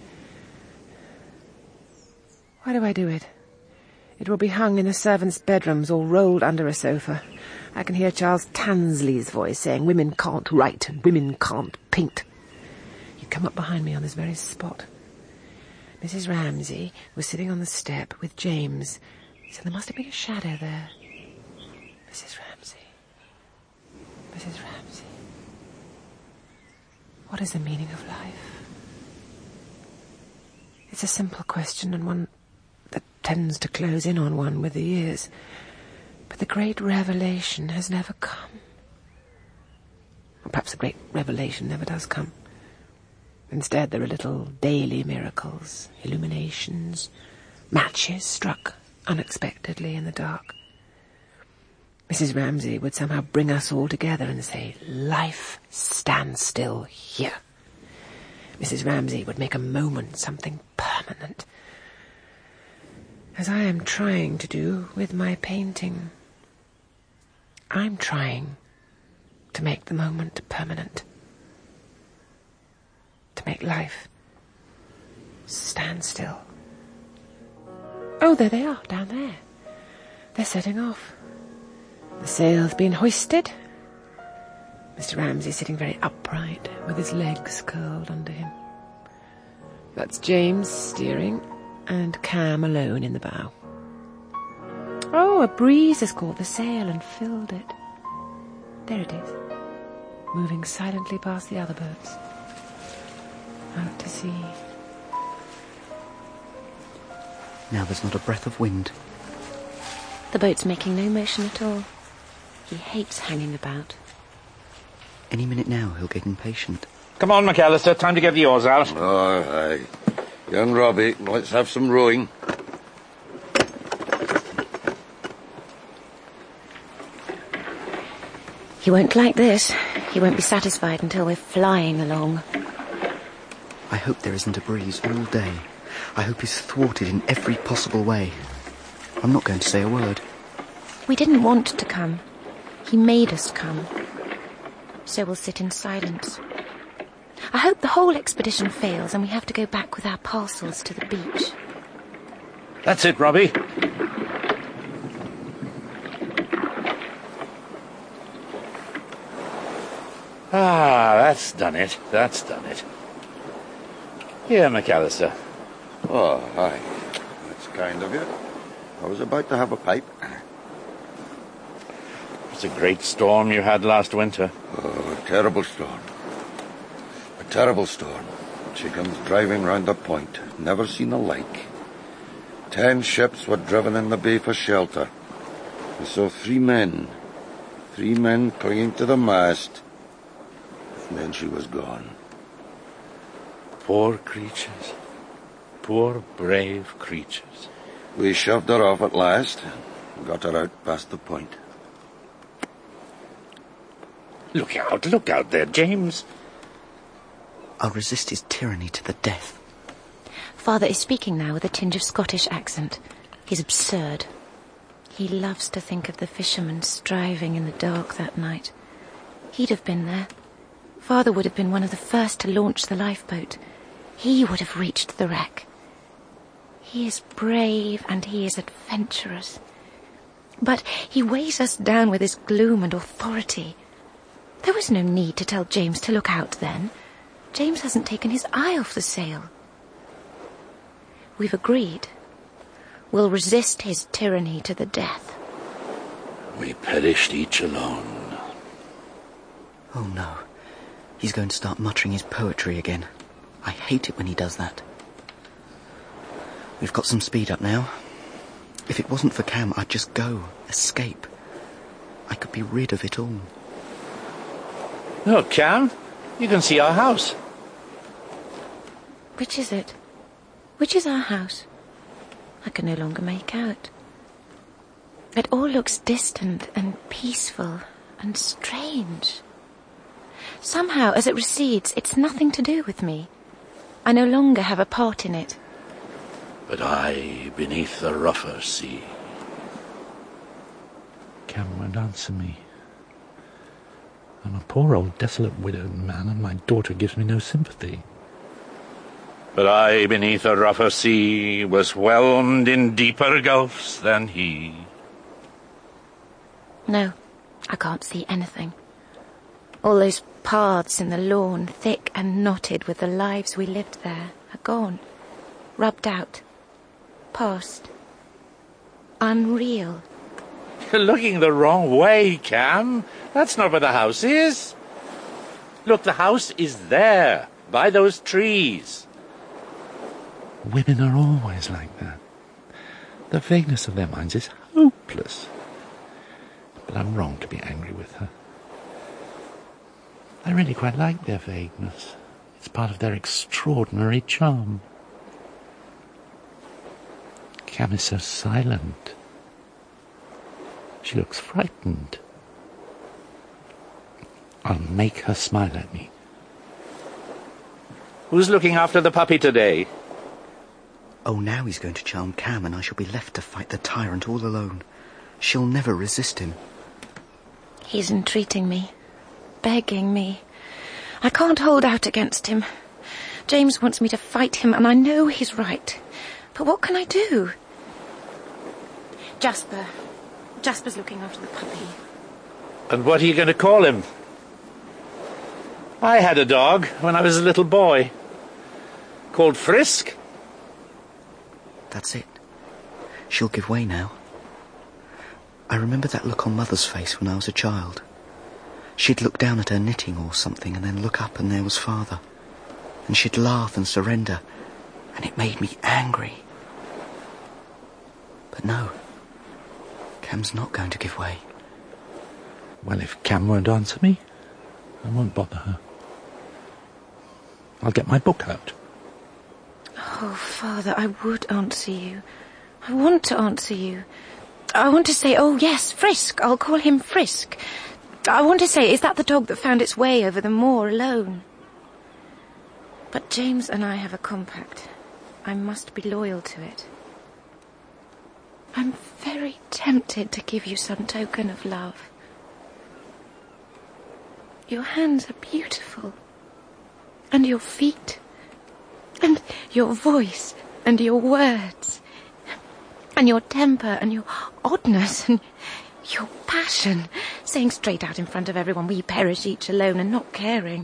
Why do I do it? It will be hung in the servants' bedrooms or rolled under a sofa. I can hear Charles Tansley's voice saying, "Women can't write and women can't paint." He'd come up behind me on this very spot. Mrs. Ramsay was sitting on the step with James, so there must have been a shadow there. Mrs. Ramsay. Mrs. Ramsay. What is the meaning of life? It's a simple question, and one that tends to close in on one with the years. But the great revelation has never come. Or perhaps the great revelation never does come. Instead, there are little daily miracles, illuminations, matches struck unexpectedly in the dark. Mrs. Ramsay would somehow bring us all together and say, "Life stands still here." Mrs. Ramsay would make a moment something permanent, as I am trying to do with my painting. I'm trying to make the moment permanent, to make life stand still. Oh, there they are, down there. They're setting off. The sail's been hoisted. Mr. Ramsay sitting very upright, with his legs curled under him. That's James steering, and Cam alone in the bow. Oh, a breeze has caught the sail and filled it. There it is, moving silently past the other boats, out to sea. Now there's not a breath of wind. The boat's making no motion at all. He hates hanging about. Any minute now he'll get impatient. Come on, McAllister, time to get the oars out. All right. Young Robbie, let's have some rowing. He won't like this. He won't be satisfied until we're flying along. I hope there isn't a breeze all day. I hope he's thwarted in every possible way. I'm not going to say a word. We didn't want to come. He made us come. So we'll sit in silence. I hope the whole expedition fails and we have to go back with our parcels to the beach. That's it, Robbie. That's done it. That's done it. Here, McAllister. Oh, hi. That's kind of you. I was about to have a pipe. It's a great storm you had last winter. Oh, a terrible storm. A terrible storm. She comes driving round the point. Never seen the like. 10 ships were driven in the bay for shelter. We saw 3 men. 3 men clinging to the mast. And then she was gone. Poor creatures. Poor, brave creatures. We shoved her off at last and got her out past the point. Look out there, James. I'll resist his tyranny to the death. Father is speaking now with a tinge of Scottish accent. He's absurd. He loves to think of the fishermen striving in the dark that night. He'd have been there. Father would have been one of the first to launch the lifeboat. He would have reached the wreck. He is brave and he is adventurous. But he weighs us down with his gloom and authority. There was no need to tell James to look out then. James hasn't taken his eye off the sail. We've agreed. We'll resist his tyranny to the death. We perished each alone. Oh no. He's going to start muttering his poetry again. I hate it when he does that. We've got some speed up now. If it wasn't for Cam, I'd just go, escape. I could be rid of it all. Look, Cam, you can see our house. Which is it? Which is our house? I can no longer make out. It all looks distant and peaceful and strange. Somehow, as it recedes, it's nothing to do with me. I no longer have a part in it. But I, beneath the rougher sea. Cam won't answer me. I'm a poor old desolate widowed man, and my daughter gives me no sympathy. But I, beneath a rougher sea, was whelmed in deeper gulfs than he. No, I can't see anything. All those paths in the lawn, thick and knotted with the lives we lived there, are gone, rubbed out, past, unreal. You're looking the wrong way, Cam. That's not where the house is. Look, the house is there, by those trees. Women are always like that. The vagueness of their minds is hopeless. But I'm wrong to be angry with her. I really quite like their vagueness. It's part of their extraordinary charm. Cam is so silent. She looks frightened. I'll make her smile at me. Who's looking after the puppy today? Oh, now he's going to charm Cam, and I shall be left to fight the tyrant all alone. She'll never resist him. He's entreating me, begging me. I can't hold out against him. James wants me to fight him, and I know he's right. But what can I do? Jasper's looking after the puppy. And what are you going to call him? I had a dog when I was a little boy. Called Frisk. That's it. She'll give way now. I remember that look on Mother's face when I was a child. She'd look down at her knitting or something and then look up and there was Father. And she'd laugh and surrender, and it made me angry. But no, Cam's not going to give way. Well, if Cam won't answer me, I won't bother her. I'll get my book out. Oh, Father, I would answer you. I want to answer you. I want to say, oh, yes, Frisk. I'll call him Frisk. I want to say, is that the dog that found its way over the moor alone? But James and I have a compact. I must be loyal to it. I'm very tempted to give you some token of love. Your hands are beautiful. And your feet. And your voice. And your words. And your temper. And your oddness. And your passion. Saying straight out in front of everyone, we perish each alone and not caring.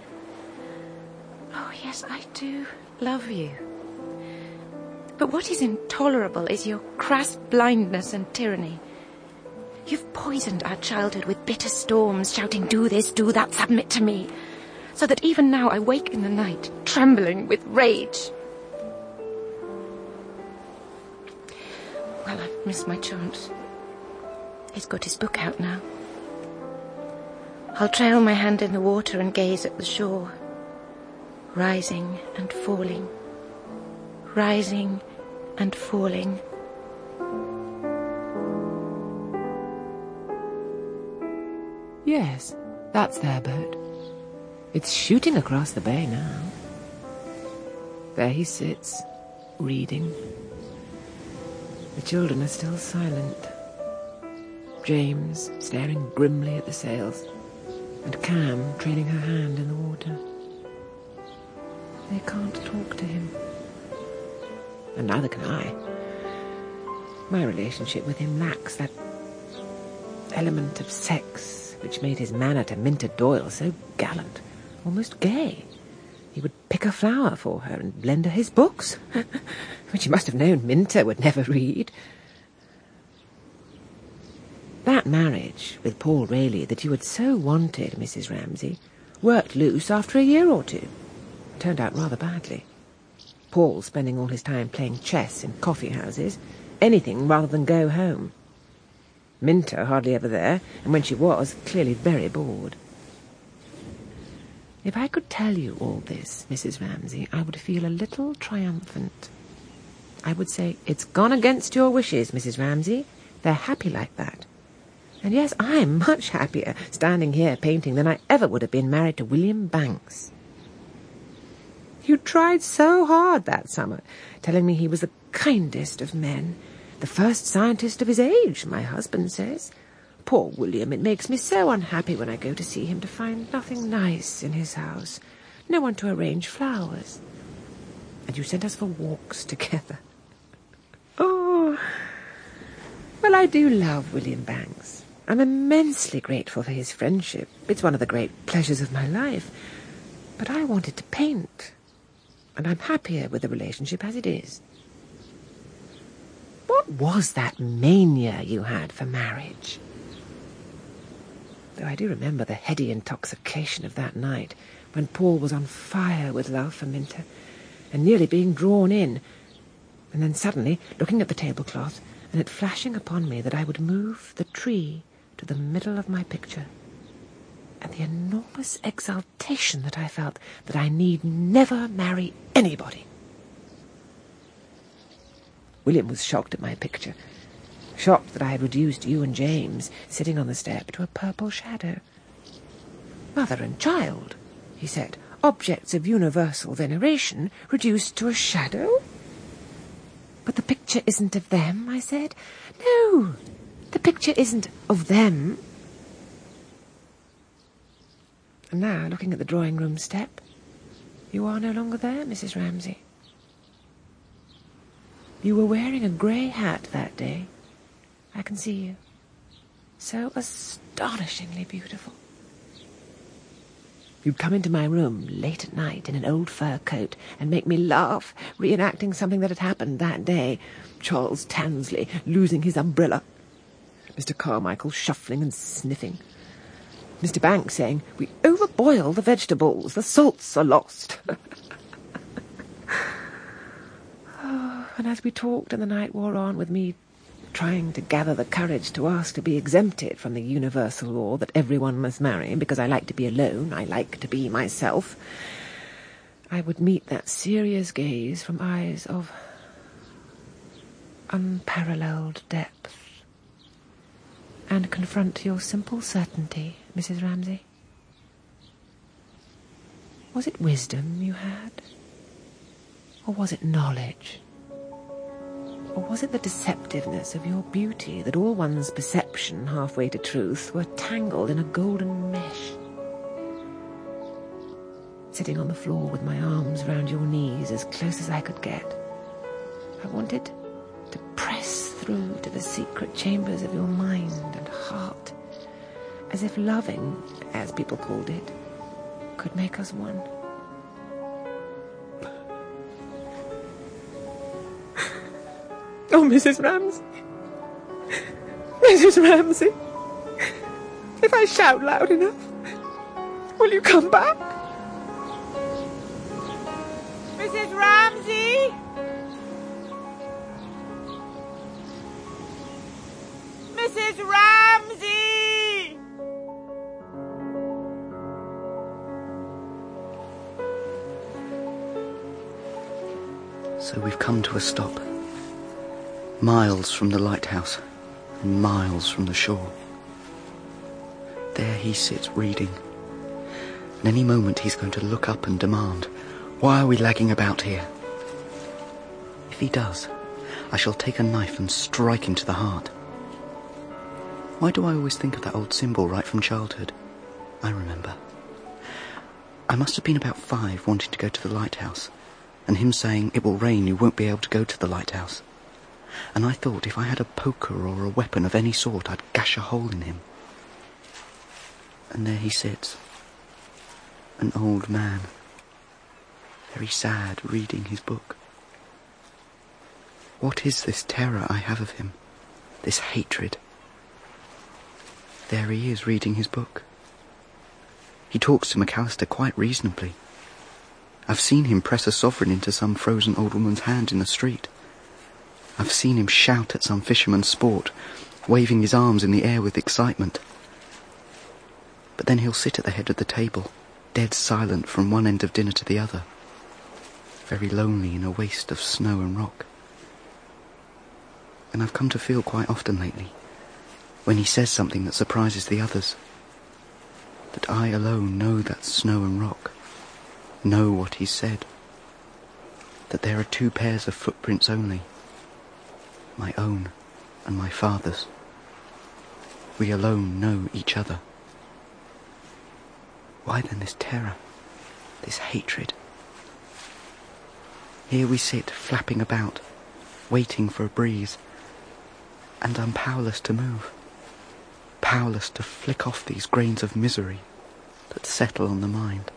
Oh, yes, I do love you. But what is intolerable is your crass blindness and tyranny. You've poisoned our childhood with bitter storms, shouting, do this, do that, submit to me. So that even now I wake in the night, trembling with rage. Well, I've missed my chance. He's got his book out now. I'll trail my hand in the water and gaze at the shore. Rising and falling. Rising and falling. Yes, that's their boat. It's shooting across the bay now. There he sits, reading. The children are still silent. James staring grimly at the sails, and Cam trailing her hand in the water. They can't talk to him. And neither can I. My relationship with him lacks that element of sex which made his manner to Minter Doyle so gallant, almost gay. He would pick a flower for her and lend her his books, which he must have known Minter would never read. That marriage with Paul Rayleigh that you had so wanted, Mrs. Ramsay, worked loose after a year or two. Turned out rather badly. Paul spending all his time playing chess in coffee houses, anything rather than go home. Minter hardly ever there, and when she was, clearly very bored. If I could tell you all this, Mrs. Ramsay, I would feel a little triumphant. I would say, it's gone against your wishes, Mrs. Ramsay. They're happy like that. And yes, I'm much happier standing here painting than I ever would have been married to William Banks. You tried so hard that summer, telling me he was the kindest of men, the first scientist of his age, my husband says. Poor William, it makes me so unhappy when I go to see him to find nothing nice in his house, no one to arrange flowers. And you sent us for walks together. Oh, well, I do love William Banks. I'm immensely grateful for his friendship. It's one of the great pleasures of my life. But I wanted to paint, and I'm happier with the relationship as it is. What was that mania you had for marriage? Though I do remember the heady intoxication of that night, when Paul was on fire with love for Minter, and nearly being drawn in, and then suddenly looking at the tablecloth, and it flashing upon me that I would move the tree to the middle of my picture, and the enormous exultation that I felt that I need never marry anybody. William was shocked at my picture, shocked that I had reduced you and James, sitting on the step, to a purple shadow. Mother and child, he said, objects of universal veneration reduced to a shadow? But the picture isn't of them, I said. No, the picture isn't of them. And now, looking at the drawing-room step, you are no longer there, Mrs. Ramsay. You were wearing a grey hat that day. I can see you. So astonishingly beautiful. You'd come into my room late at night in an old fur coat and make me laugh, reenacting something that had happened that day. Charles Tansley losing his umbrella. Mr. Carmichael shuffling and sniffing. Mr. Banks saying, "We overboil the vegetables, the salts are lost." And as we talked and the night wore on, with me trying to gather the courage to ask to be exempted from the universal law that everyone must marry, because I like to be alone, I like to be myself, I would meet that serious gaze from eyes of unparalleled depth and confront your simple certainty, Mrs. Ramsay. Was it wisdom you had? Or was it knowledge? Or was it the deceptiveness of your beauty that all one's perception halfway to truth were tangled in a golden mesh? Sitting on the floor with my arms round your knees as close as I could get, I wanted to press through to the secret chambers of your mind and heart, as if loving, as people called it, could make us one. Oh, Mrs. Ramsay. Mrs. Ramsay. If I shout loud enough, will you come back? Mrs. Ramsay! Mrs. Ramsay! So we've come to a stop. Miles from the lighthouse, and miles from the shore. There he sits reading. And any moment he's going to look up and demand, "Why are we lagging about here?" If he does, I shall take a knife and strike him to the heart. Why do I always think of that old symbol right from childhood? I remember. I must have been about 5, wanting to go to the lighthouse, and him saying, "It will rain, you won't be able to go to the lighthouse." And I thought if I had a poker or a weapon of any sort, I'd gash a hole in him. And there he sits, an old man, very sad, reading his book. What is this terror I have of him, this hatred? There he is, reading his book. He talks to McAllister quite reasonably. I've seen him press a sovereign into some frozen old woman's hand in the street. I've seen him shout at some fisherman's sport, waving his arms in the air with excitement. But then he'll sit at the head of the table, dead silent from one end of dinner to the other, very lonely in a waste of snow and rock. And I've come to feel quite often lately, when he says something that surprises the others, that I alone know that snow and rock, know what he's said, that there are 2 pairs of footprints only, my own and my father's. We alone know each other. Why then this terror, this hatred? Here we sit, flapping about, waiting for a breeze, and I'm powerless to move, powerless to flick off these grains of misery that settle on the mind.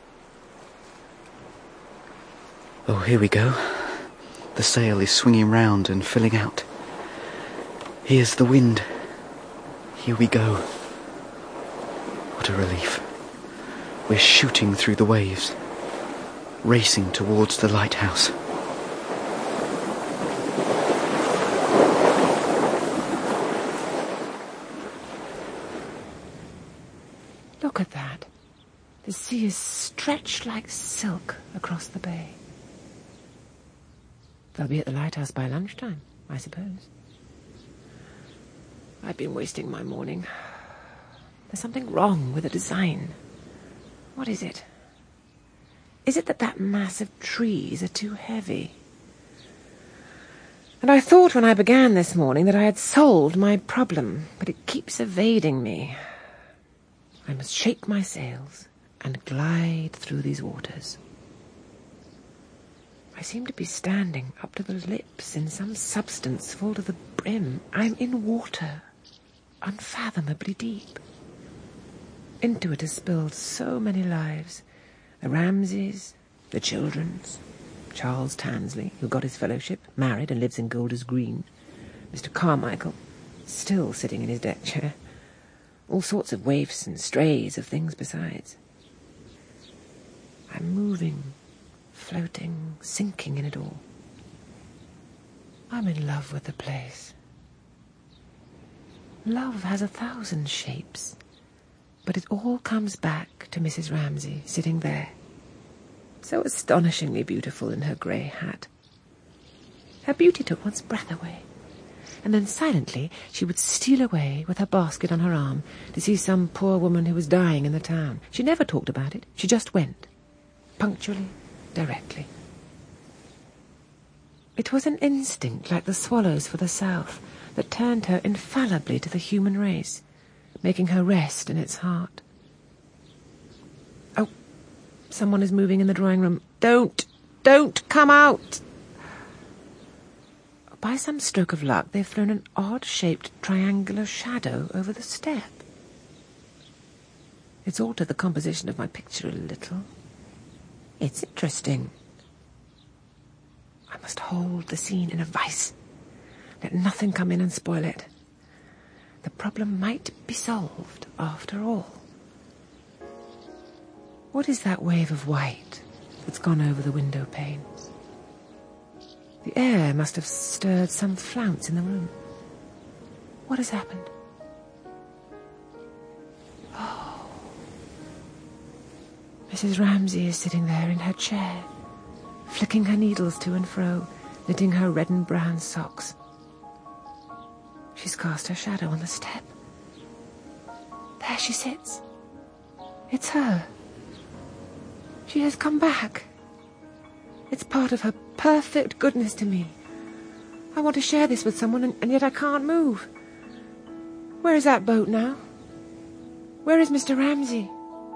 Oh, here we go. The sail is swinging round and filling out. Here's the wind. Here we go. What a relief. We're shooting through the waves, racing towards the lighthouse. Look at that. The sea is stretched like silk across the bay. They'll be at the lighthouse by lunchtime, I suppose. I've been wasting my morning. There's something wrong with the design. What is it? Is it that mass of trees are too heavy? And I thought when I began this morning that I had solved my problem, but it keeps evading me. I must shake my sails and glide through these waters. I seem to be standing up to the lips in some substance full to the brim. I'm in water, unfathomably deep. Into it has spilled so many lives. The Ramsays, the children's, Charles Tansley, who got his fellowship, married and lives in Golders Green, Mr. Carmichael, still sitting in his deck chair, all sorts of waifs and strays of things besides. I'm moving, floating, sinking in it all. I'm in love with the place. Love has 1,000 shapes, but it all comes back to Mrs. Ramsay sitting there, so astonishingly beautiful in her grey hat. Her beauty took one's breath away, and then silently she would steal away with her basket on her arm to see some poor woman who was dying in the town. She never talked about it. She just went, punctually, directly. It was an instinct like the swallows for the south that turned her infallibly to the human race, making her rest in its heart. Oh, someone is moving in the drawing room. Don't come out! By some stroke of luck, they've thrown an odd-shaped triangular shadow over the step. It's altered the composition of my picture a little. It's interesting. I must hold the scene in a vice. Let nothing come in and spoil it. The problem might be solved after all. What is that wave of white that's gone over the window panes? The air must have stirred some flounce in the room. What has happened? Oh. Mrs. Ramsay is sitting there in her chair, flicking her needles to and fro, knitting her red and brown socks. She's cast her shadow on the step. There she sits. It's her. She has come back. It's part of her perfect goodness to me. I want to share this with someone, and yet I can't move. Where is that boat now? Where is Mr. Ramsay?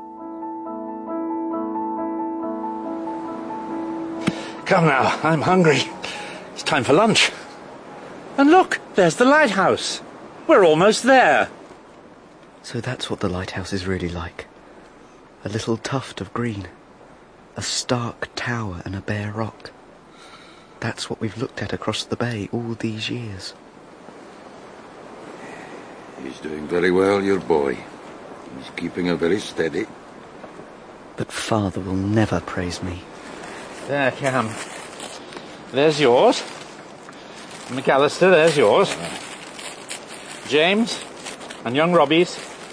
Come now, I'm hungry. It's time for lunch. And look, there's the lighthouse. We're almost there. So that's what the lighthouse is really like. A little tuft of green. A stark tower and a bare rock. That's what we've looked at across the bay all these years. He's doing very well, your boy. He's keeping her very steady. But Father will never praise me. There, Cam. There's yours. McAllister, there's yours. James, and young Robbie's.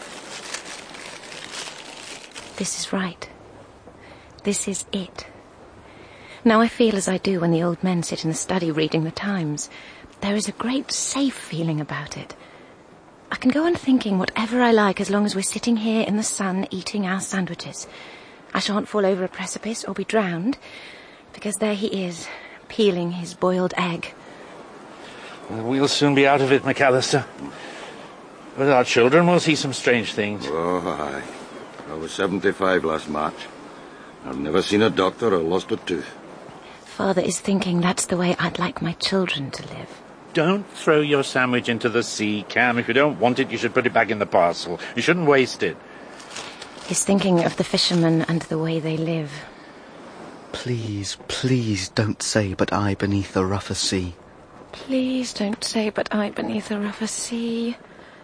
This is right. This is it. Now I feel as I do when the old men sit in the study reading the Times. There is a great safe feeling about it. I can go on thinking whatever I like as long as we're sitting here in the sun eating our sandwiches. I shan't fall over a precipice or be drowned, because there he is, peeling his boiled egg. Well, we'll soon be out of it, McAllister. But our children will see some strange things. Oh, aye. I was 75 last March. I've never seen a doctor or lost a tooth. Father is thinking that's the way I'd like my children to live. Don't throw your sandwich into the sea, Cam. If you don't want it, you should put it back in the parcel. You shouldn't waste it. He's thinking of the fishermen and the way they live. Please, please don't say, but I beneath a rougher sea. Please don't say, but I beneath a rougher sea.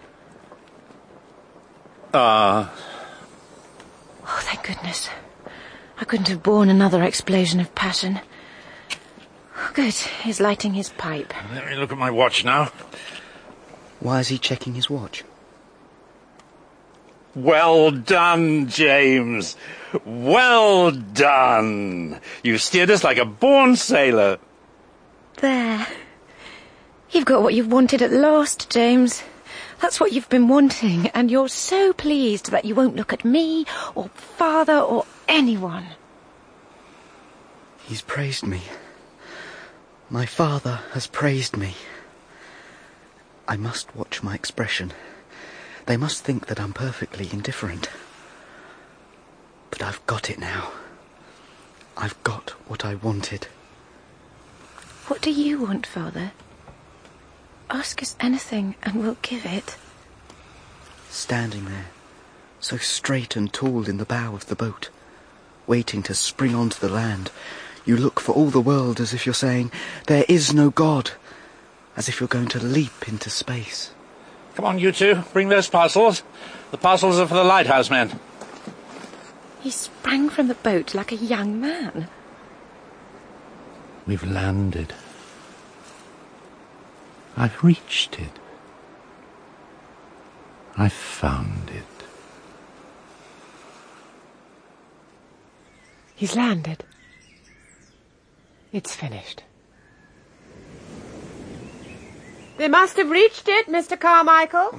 Ah. Oh, thank goodness. I couldn't have borne another explosion of passion. Oh, good. He's lighting his pipe. Let me look at my watch now. Why is he checking his watch? Well done, James. Well done. You've steered us like a born sailor. There. You've got what you've wanted at last, James. That's what you've been wanting, and you're so pleased that you won't look at me or Father or anyone. He's praised me. My father has praised me. I must watch my expression. They must think that I'm perfectly indifferent. But I've got it now. I've got what I wanted. What do you want, Father? Ask us anything and we'll give it. Standing there, so straight and tall in the bow of the boat, waiting to spring onto the land, you look for all the world as if you're saying, there is no God, as if you're going to leap into space. Come on, you two, bring those parcels. The parcels are for the lighthouse men. He sprang from the boat like a young man. We've landed. I've reached it. I've found it. He's landed. It's finished. They must have reached it, Mr. Carmichael.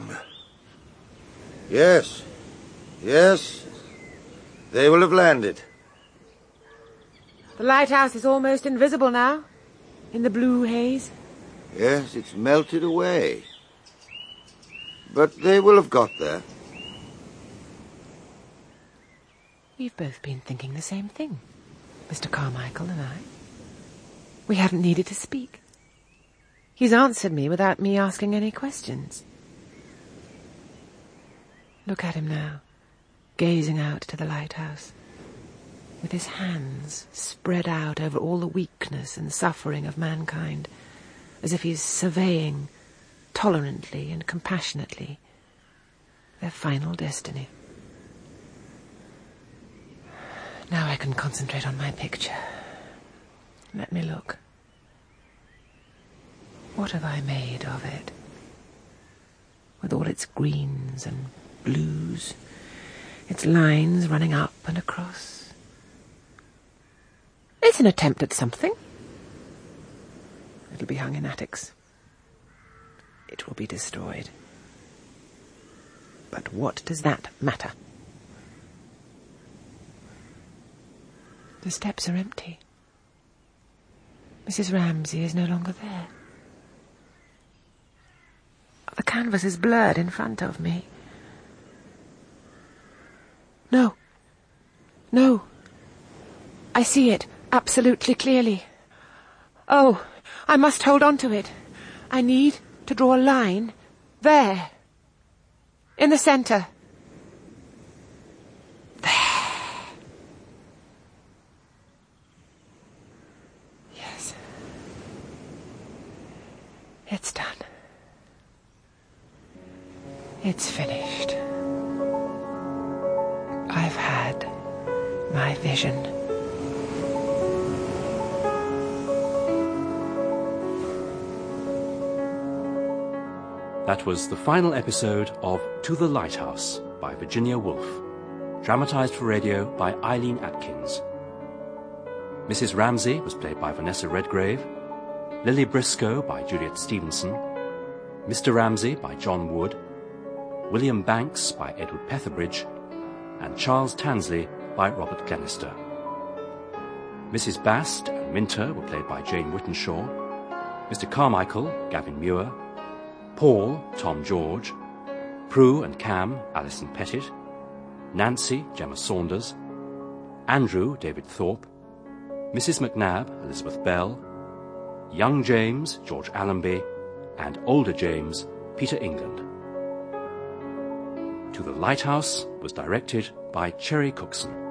Yes. Yes. They will have landed. The lighthouse is almost invisible now, in the blue haze. Yes, it's melted away. But they will have got there. We've both been thinking the same thing, Mr. Carmichael and I. We haven't needed to speak. He's answered me without me asking any questions. Look at him now, gazing out to the lighthouse, with his hands spread out over all the weakness and suffering of mankind, as if he's surveying, tolerantly and compassionately, their final destiny. Now I can concentrate on my picture. Let me look. What have I made of it? With all its greens and blues, its lines running up and across. It's an attempt at something. It'll be hung in attics. It will be destroyed. But what does that matter? The steps are empty. Mrs. Ramsay is no longer there. The canvas is blurred in front of me. No. No. I see it absolutely clearly. Oh, I must hold on to it. I need to draw a line there, in the centre. There. Yes. It's done. It's finished. I've had my vision. That was the final episode of To the Lighthouse by Virginia Woolf, dramatised for radio by Eileen Atkins. Mrs. Ramsay was played by Vanessa Redgrave, Lily Briscoe by Juliet Stevenson, Mr. Ramsay by John Wood, William Banks by Edward Petherbridge, and Charles Tansley by Robert Glenister. Mrs. Bast and Minter were played by Jane Whittenshaw, Mr. Carmichael, Gavin Muir, Paul, Tom George, Prue and Cam, Alison Pettit, Nancy, Gemma Saunders, Andrew, David Thorpe, Mrs. McNabb, Elizabeth Bell, young James, George Allenby, and older James, Peter England. To the Lighthouse was directed by Cherry Cookson.